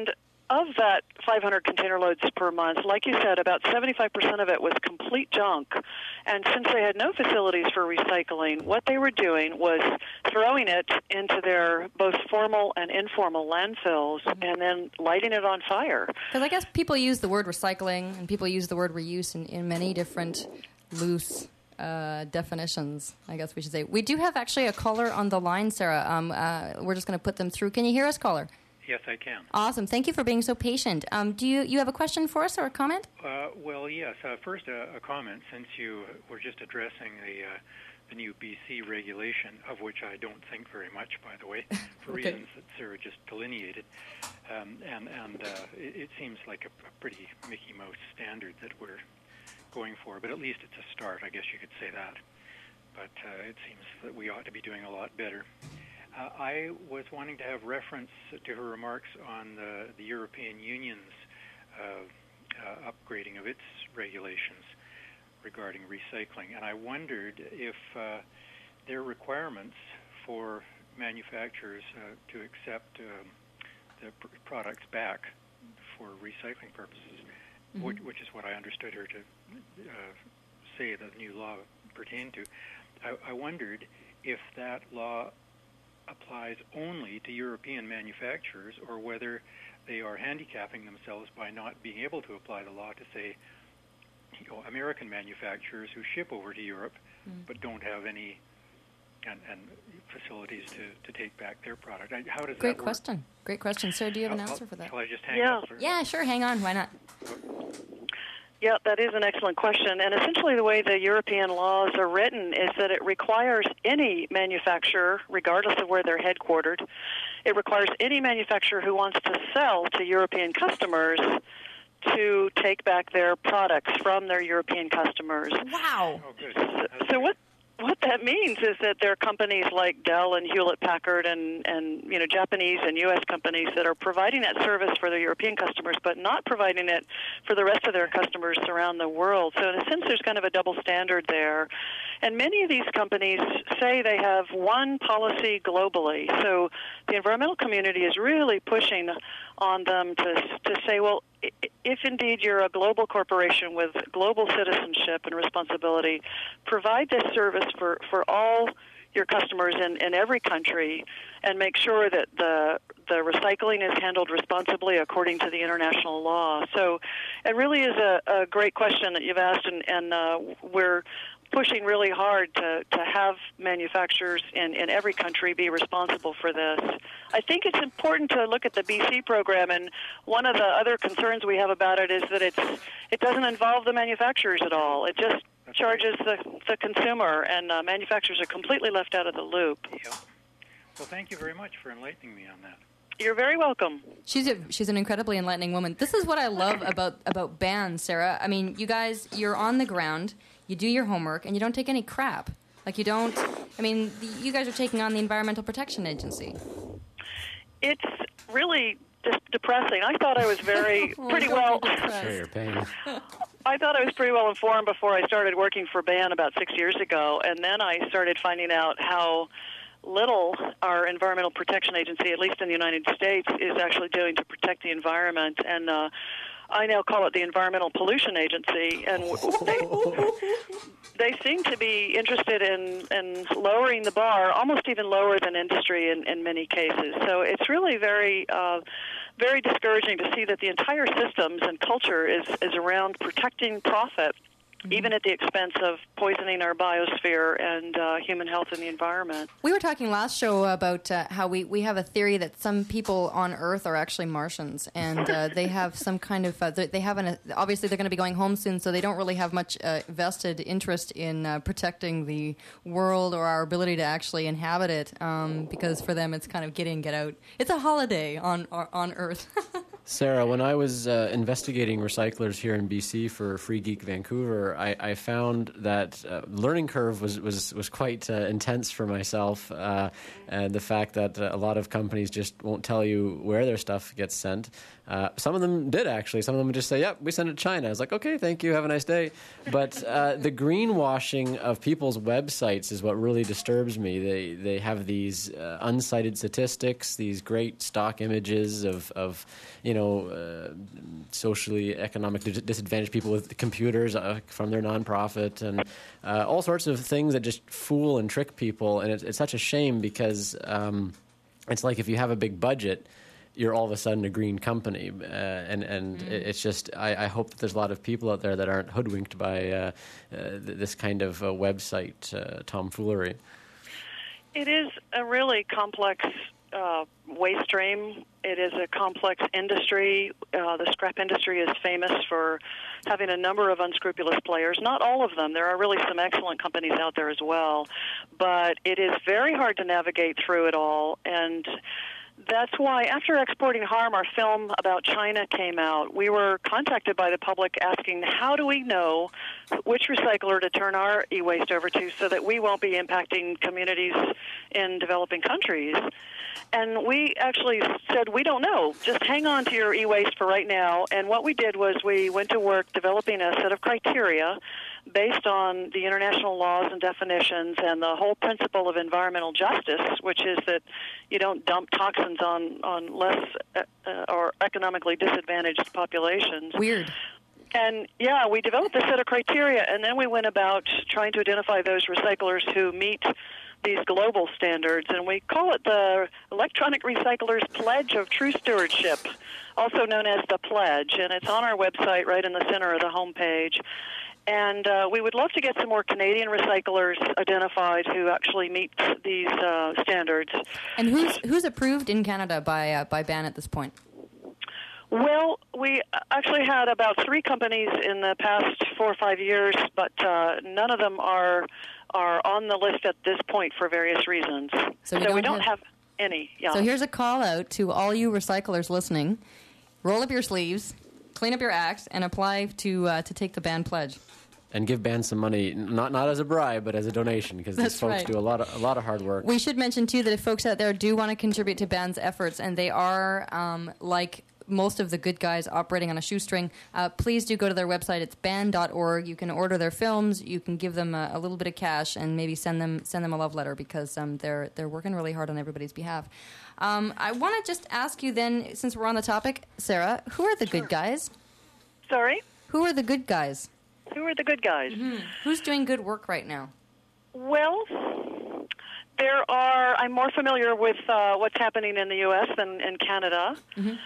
of that five hundred container loads per month, like you said, about seventy-five percent of it was complete junk. And since they had no facilities for recycling, what they were doing was throwing it into their both formal and informal landfills and then lighting it on fire. Because I guess people use the word recycling and people use the word reuse in, in many different loose uh, definitions, I guess we should say. We do have actually a caller on the line, Sarah. Um, uh, we're just going to put them through. Can you hear us, caller? Yes, I can. Awesome. Thank you for being so patient. Um, do you, you have a question for us or a comment? Uh, well, yes. Uh, first, a, a comment, since you were just addressing the, uh, the new B C regulation, of which I don't think very much, by the way, for Okay. reasons that Sarah just delineated. Um, and and uh, it, it seems like a, a pretty Mickey Mouse standard that we're going for, but at least it's a start. I guess you could say that. But uh, it seems that we ought to be doing a lot better. Uh, I was wanting to have reference to her remarks on the, the European Union's uh, uh, upgrading of its regulations regarding recycling, and I wondered if uh, their requirements for manufacturers uh, to accept um, the pr- products back for recycling purposes, mm-hmm. which, which is what I understood her to uh, say the new law pertained to. I, I wondered if that law applies only to European manufacturers, or whether they are handicapping themselves by not being able to apply the law to, say, you know, American manufacturers who ship over to Europe mm. but don't have any and, and facilities to, to take back their product. I, how does Great that work? question. Great question. Sir, do you have an I'll, answer for that? Shall I just hang Yeah. up? Or? Yeah, sure. Hang on. Why not? Yeah, that is an excellent question. And essentially the way the European laws are written is that it requires any manufacturer, regardless of where they're headquartered, it requires any manufacturer who wants to sell to European customers to take back their products from their European customers. Wow. Oh, good. So, so what what that means is that there are companies like Dell and Hewlett-Packard and, and you know Japanese and U S companies that are providing that service for their European customers, but not providing it for the rest of their customers around the world. So in a sense, there's kind of a double standard there. And many of these companies say they have one policy globally. So the environmental community is really pushing on them to to say, well, if indeed you're a global corporation with global citizenship and responsibility, provide this service for, for all your customers in, in every country and make sure that the the recycling is handled responsibly according to the international law. So it really is a, a great question that you've asked, and, and uh, we're pushing really hard to, to have manufacturers in, in every country be responsible for this. I think it's important to look at the B C program, and one of the other concerns we have about it is that it's it doesn't involve the manufacturers at all. It just That's charges the, the consumer, and uh, manufacturers are completely left out of the loop. Yeah. Well, thank you very much for enlightening me on that. You're very welcome. She's a, she's an incredibly enlightening woman. This is what I love about about bans, Sarah. I mean, you guys, you're on the ground, you do your homework, and you don't take any crap. Like you don't. I mean, the, you guys are taking on the Environmental Protection Agency. It's really just depressing. I thought I was very Oh, pretty don't well. be depressed. Sure, your pain. I thought I was pretty well informed before I started working for B A N about six years ago, and then I started finding out how little our Environmental Protection Agency, at least in the United States, is actually doing to protect the environment. And uh, I now call it the Environmental Pollution Agency, and they, they seem to be interested in, in lowering the bar, almost even lower than industry in, in many cases. So it's really very, uh, very discouraging to see that the entire systems and culture is, is around protecting profit, even at the expense of poisoning our biosphere and uh, human health and the environment. We were talking last show about uh, how we, we have a theory that some people on Earth are actually Martians, and uh, they have some kind of uh, they have an obviously they're going to be going home soon, so they don't really have much uh, vested interest in uh, protecting the world or our ability to actually inhabit it, um, because for them it's kind of get in, get out. It's a holiday on on Earth. Sarah, when I was uh, investigating recyclers here in B C for Free Geek Vancouver, I, I found that uh, learning curve was was, was quite uh, intense for myself, uh, and the fact that uh, a lot of companies just won't tell you where their stuff gets sent. Uh, some of them did, actually. Some of them would just say, yep, we send it to China. I was like, okay, thank you, have a nice day. But uh, the greenwashing of people's websites is what really disturbs me. They they have these uh, uncited statistics, these great stock images of, of you know, uh, socially, economically disadvantaged people with computers uh, from their nonprofit, and uh, all sorts of things that just fool and trick people. And it's, it's such a shame because um, it's like if you have a big budget, you're all of a sudden a green company, uh, and and mm. it's just I, I hope that there's a lot of people out there that aren't hoodwinked by uh, uh, this kind of uh, website uh, tomfoolery. It is a really complex uh, waste stream. It is a complex industry. Uh, the scrap industry is famous for having a number of unscrupulous players. Not all of them. There are really some excellent companies out there as well, but it is very hard to navigate through it all. And that's why after Exporting Harm, our film about China came out, we were contacted by the public asking, how do we know which recycler to turn our e-waste over to so that we won't be impacting communities in developing countries? And we actually said, we don't know. Just hang on to your e-waste for right now. And what we did was we went to work developing a set of criteria based on the international laws and definitions and the whole principle of environmental justice, which is that you don't dump toxins on, on less uh, or economically disadvantaged populations. Weird. And, yeah, we developed a set of criteria, and then we went about trying to identify those recyclers who meet these global standards, and we call it the Electronic Recyclers Pledge of True Stewardship, also known as the Pledge, and it's on our website right in the center of the homepage. And uh, we would love to get some more Canadian recyclers identified who actually meet these uh, standards. And who's who's approved in Canada by uh, by B A N at this point? Well, we actually had about three companies in the past four or five years, but uh, none of them are are on the list at this point for various reasons. So we so don't, we don't have, have any. Yeah. So here's a call out to all you recyclers listening: roll up your sleeves, clean up your act, and apply to uh, to take the B A N pledge. And give B A N some money, not not as a bribe, but as a donation, because these folks right. do a lot of a lot of hard work. We should mention too that if folks out there do want to contribute to B A N's efforts, and they are um, like most of the good guys operating on a shoestring, uh, please do go to their website. It's B A N dot org. You can order their films. You can give them a, a little bit of cash, and maybe send them send them a love letter, because um, they're they're working really hard on everybody's behalf. Um, I want to just ask you then, since we're on the topic, Sarah, who are the Sure. good guys? Sorry? Who are the good guys? Who are the good guys? Mm-hmm. Who's doing good work right now? Well, there are, I'm more familiar with uh, what's happening in the U S than in Canada. Mm-hmm.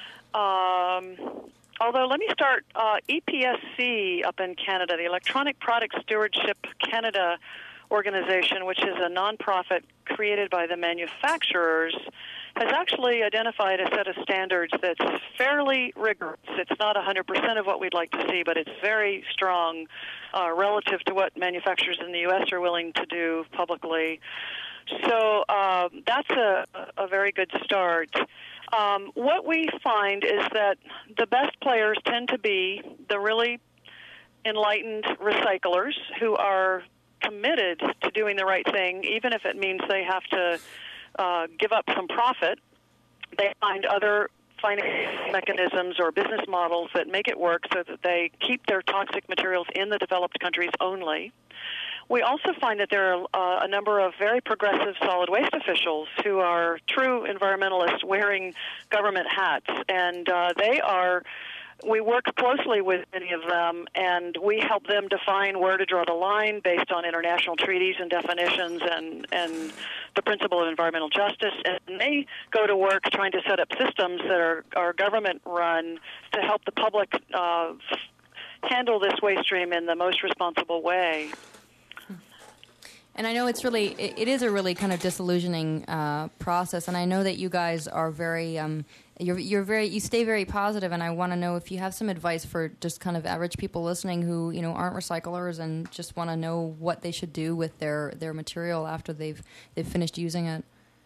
Um, although, let me start, uh, E P S C up in Canada, the Electronic Product Stewardship Canada organization, which is a nonprofit created by the manufacturers, has actually identified a set of standards that's fairly rigorous. It's not one hundred percent of what we'd like to see, but it's very strong uh, relative to what manufacturers in the U S are willing to do publicly. So um, that's a, a very good start. Um, what we find is that the best players tend to be the really enlightened recyclers who are committed to doing the right thing, even if it means they have to uh, give up some profit. They find other financing mechanisms or business models that make it work so that they keep their toxic materials in the developed countries only. We also find that there are uh, a number of very progressive solid waste officials who are true environmentalists wearing government hats, and uh, they are we work closely with many of them, and we help them define where to draw the line based on international treaties and definitions and, and the principle of environmental justice. And they go to work trying to set up systems that are, are government-run to help the public uh, handle this waste stream in the most responsible way. And I know it's really, it, it is a really kind of disillusioning uh, process, and I know that you guys are very, um, you're, you're very, you stay very positive, and I want to know if you have some advice for just kind of average people listening who, you know, aren't recyclers and just want to know what they should do with their, their material after they've they've finished using it.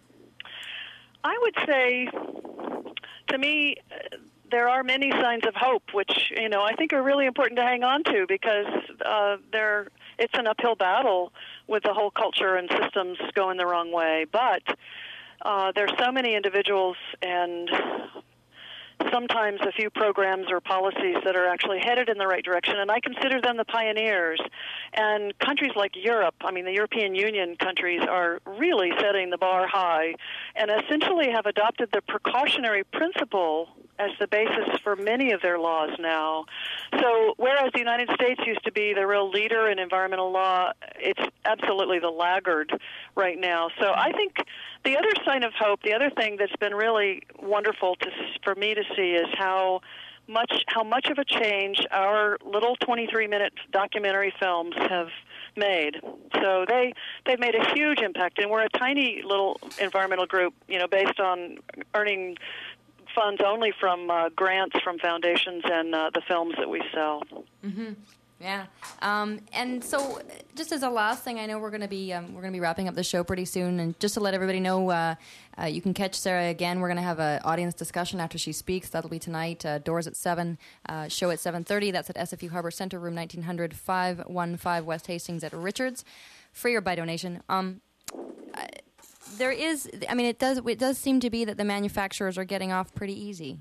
I would say, to me, uh, there are many signs of hope, which, you know, I think are really important to hang on to, because uh, they're, it's an uphill battle with the whole culture and systems going the wrong way. But uh, there's so many individuals and sometimes a few programs or policies that are actually headed in the right direction, and I consider them the pioneers. And countries like Europe, I mean the European Union countries, are really setting the bar high and essentially have adopted the precautionary principle as the basis for many of their laws now. So whereas the United States used to be the real leader in environmental law, it's absolutely the laggard right now. So I think the other sign of hope, the other thing that's been really wonderful to, for me to see is how much how much of a change our little twenty-three minute documentary films have made. So they they've made a huge impact, and we're a tiny little environmental group, you know, based on earning funds only from uh, grants from foundations and uh, the films that we sell. Mm-hmm. Yeah, um, and so just as a last thing, I know we're going to be um, we're going to be wrapping up the show pretty soon, and just to let everybody know, uh, uh, you can catch Sarah again. We're going to have an audience discussion after she speaks. That'll be tonight. Uh, doors at seven, uh, show at seven thirty. That's at S F U Harbor Center, room nineteen hundred, five one five West Hastings at Richards, free or by donation. Um, I, there is, I mean, it does it does seem to be that the manufacturers are getting off pretty easy.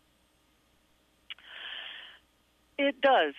It does.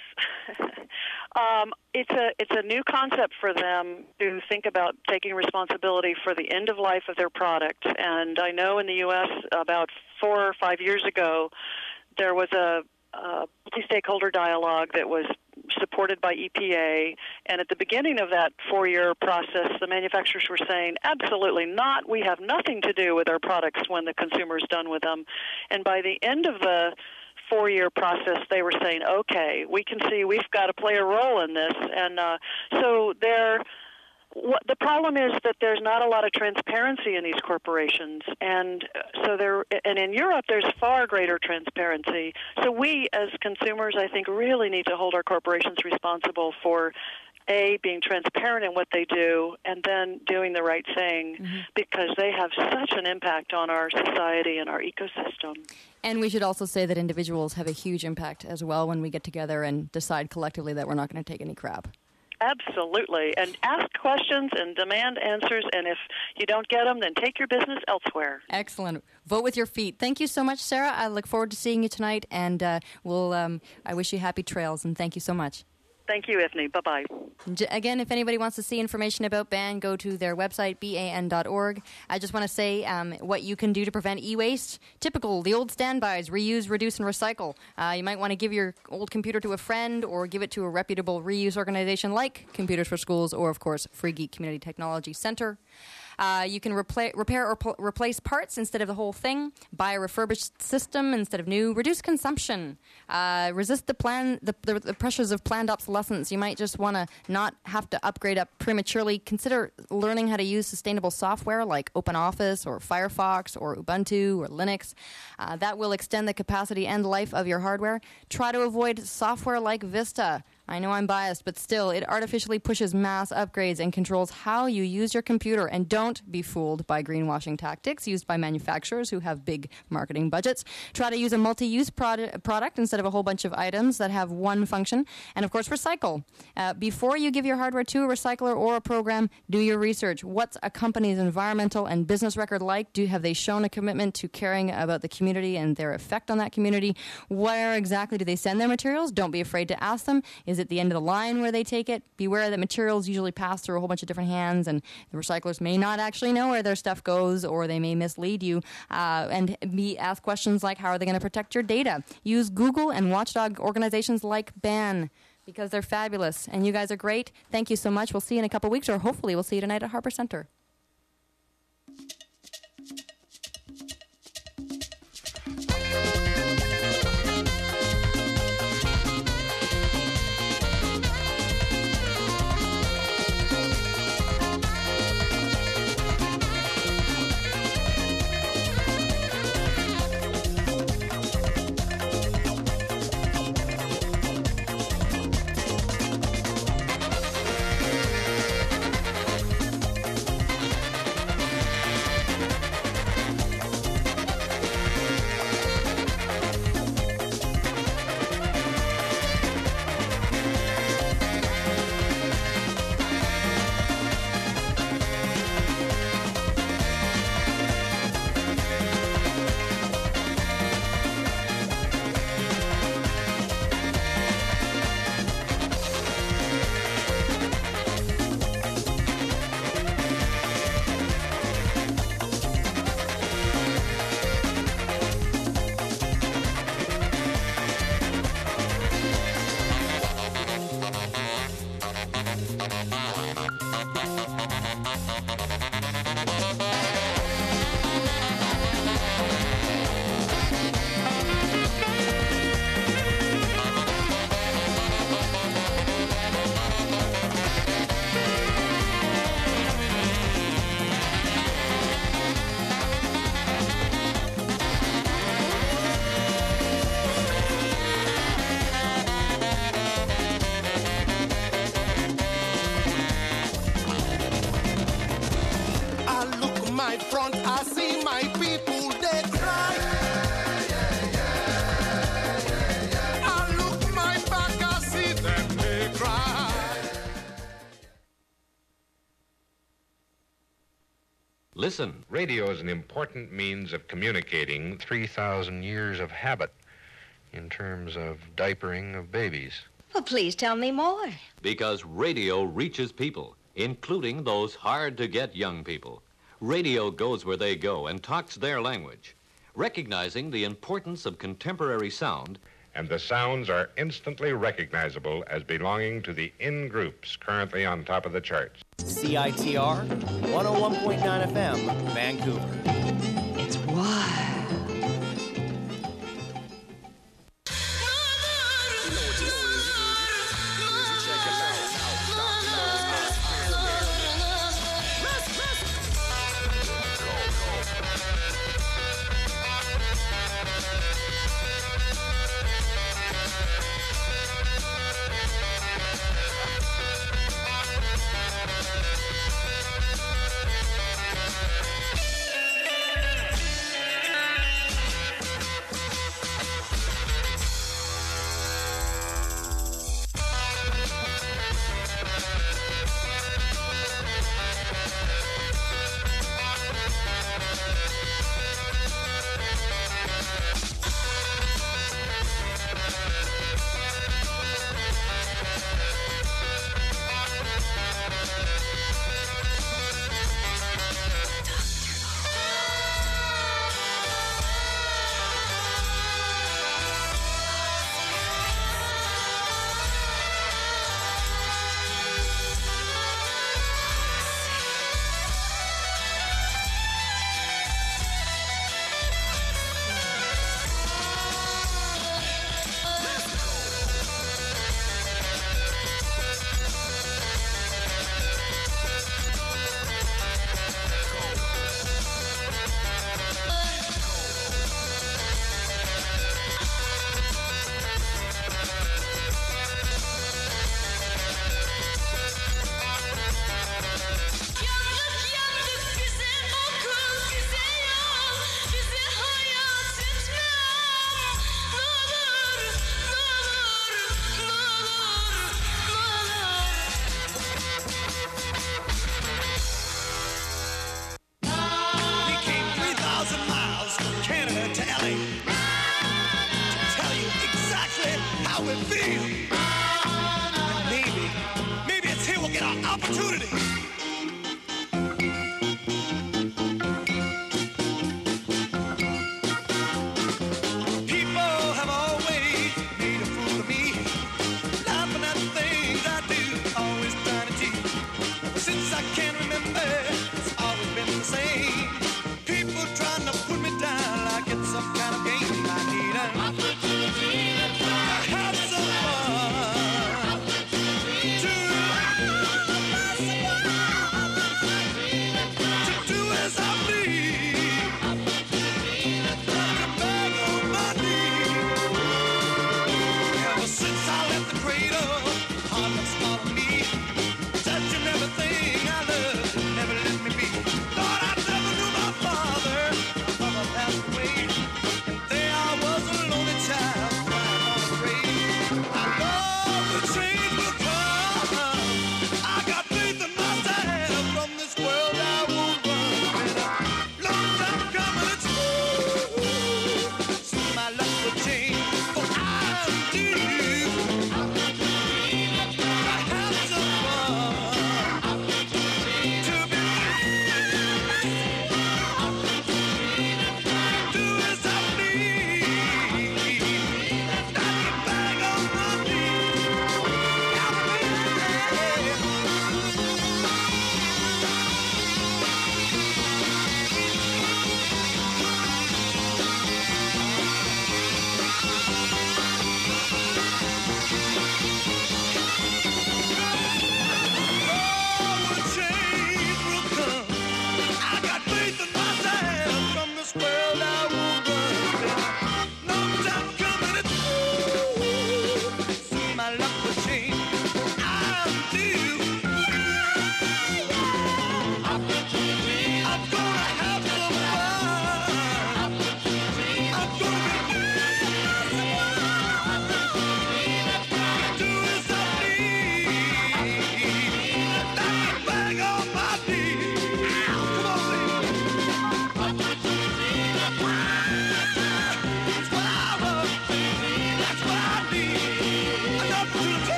um, it's a it's a new concept for them to think about taking responsibility for the end of life of their product. And I know in the U S about four or five years ago, there was a, a multi-stakeholder dialogue that was supported by E P A. And at the beginning of that four-year process, the manufacturers were saying, absolutely not. We have nothing to do with our products when the consumer's done with them. And by the end of the four-year process, they were saying, okay, we can see we've got to play a role in this. And uh, so they're, what, the problem is that there's not a lot of transparency in these corporations. And so there, and in Europe, there's far greater transparency. So we, as consumers, I think, really need to hold our corporations responsible for A, being transparent in what they do, and then doing the right thing, mm-hmm. because they have such an impact on our society and our ecosystem. And we should also say that individuals have a huge impact as well when we get together and decide collectively that we're not going to take any crap. Absolutely. And ask questions and demand answers, and if you don't get them, then take your business elsewhere. Excellent. Vote with your feet. Thank you so much, Sarah. I look forward to seeing you tonight, and uh, we'll. Um, I wish you happy trails, and thank you so much. Thank you, Ethne. Bye-bye. Again, if anybody wants to see information about B A N, go to their website, ban dot org. I just want to say um, what you can do to prevent e-waste. Typical, the old standbys, reuse, reduce, and recycle. Uh, you might want to give your old computer to a friend or give it to a reputable reuse organization like Computers for Schools or, of course, Free Geek Community Technology Center. Uh, you can repla- repair or pl- replace parts instead of the whole thing. Buy a refurbished system instead of new. Reduce consumption. Uh, resist the plan the, the, the pressures of planned obsolescence. You might just want to not have to upgrade up prematurely. Consider learning how to use sustainable software like OpenOffice or Firefox or Ubuntu or Linux. Uh, that will extend the capacity and life of your hardware. Try to avoid software like Vista. I know I'm biased, but still, it artificially pushes mass upgrades and controls how you use your computer. And don't be fooled by greenwashing tactics used by manufacturers who have big marketing budgets. Try to use a multi-use product, product instead of a whole bunch of items that have one function. And, of course, recycle. Uh, before you give your hardware to a recycler or a program, do your research. What's a company's environmental and business record like? Do Have they shown a commitment to caring about the community and their effect on that community? Where exactly do they send their materials? Don't be afraid to ask them. Is it the end of the line where they take it? Beware that materials usually pass through a whole bunch of different hands, and the recyclers may not actually know where their stuff goes, or they may mislead you. Uh, and be ask questions like, how are they going to protect your data? Use Google and watchdog organizations like B A N, because they're fabulous. And you guys are great. Thank you so much. We'll see you in a couple weeks, or hopefully we'll see you tonight at Harbor Center. front, I see my people, they cry. I look my back, I see them, they cry. Listen. Radio is an important means of communicating three thousand years of habit in terms of diapering of babies. Well, please tell me more. Because radio reaches people, including those hard-to-get young people. Radio goes where they go and talks their language, recognizing the importance of contemporary sound. And the sounds are instantly recognizable as belonging to the in-groups currently on top of the charts. C I T R, one oh one point nine F M, Vancouver. It's wild.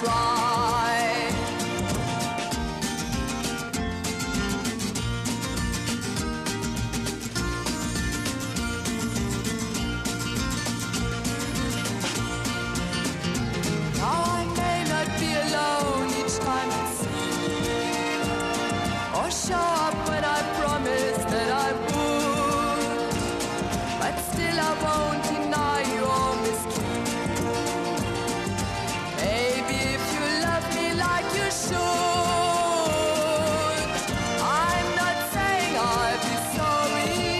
try. Now I may not be alone each time you see, or show up when I promised that I would, but still I won't deny your miscue. Maybe if you love me like you should, I'm not saying I'd be sorry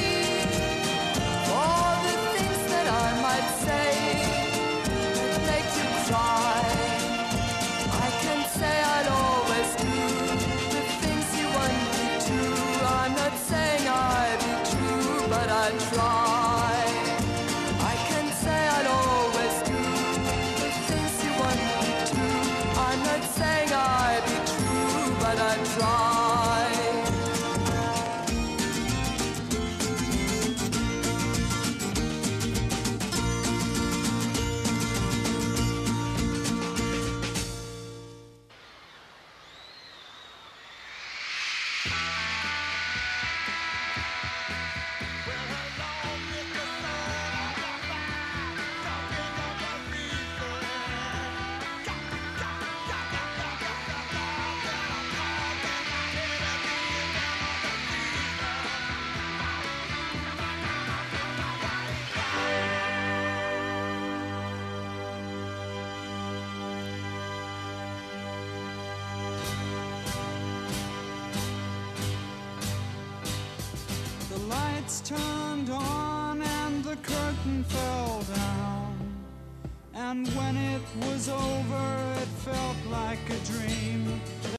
for the things that I might say that make you cry. I can say I'd always do the things you want me to. I'm not saying I'd be true, but I'd try. I can say I'd always do the things you want me to. I'm not saying I'd be true, but I'd try. The lights turned on and the curtain fell down. And when it was over, it felt like a dream.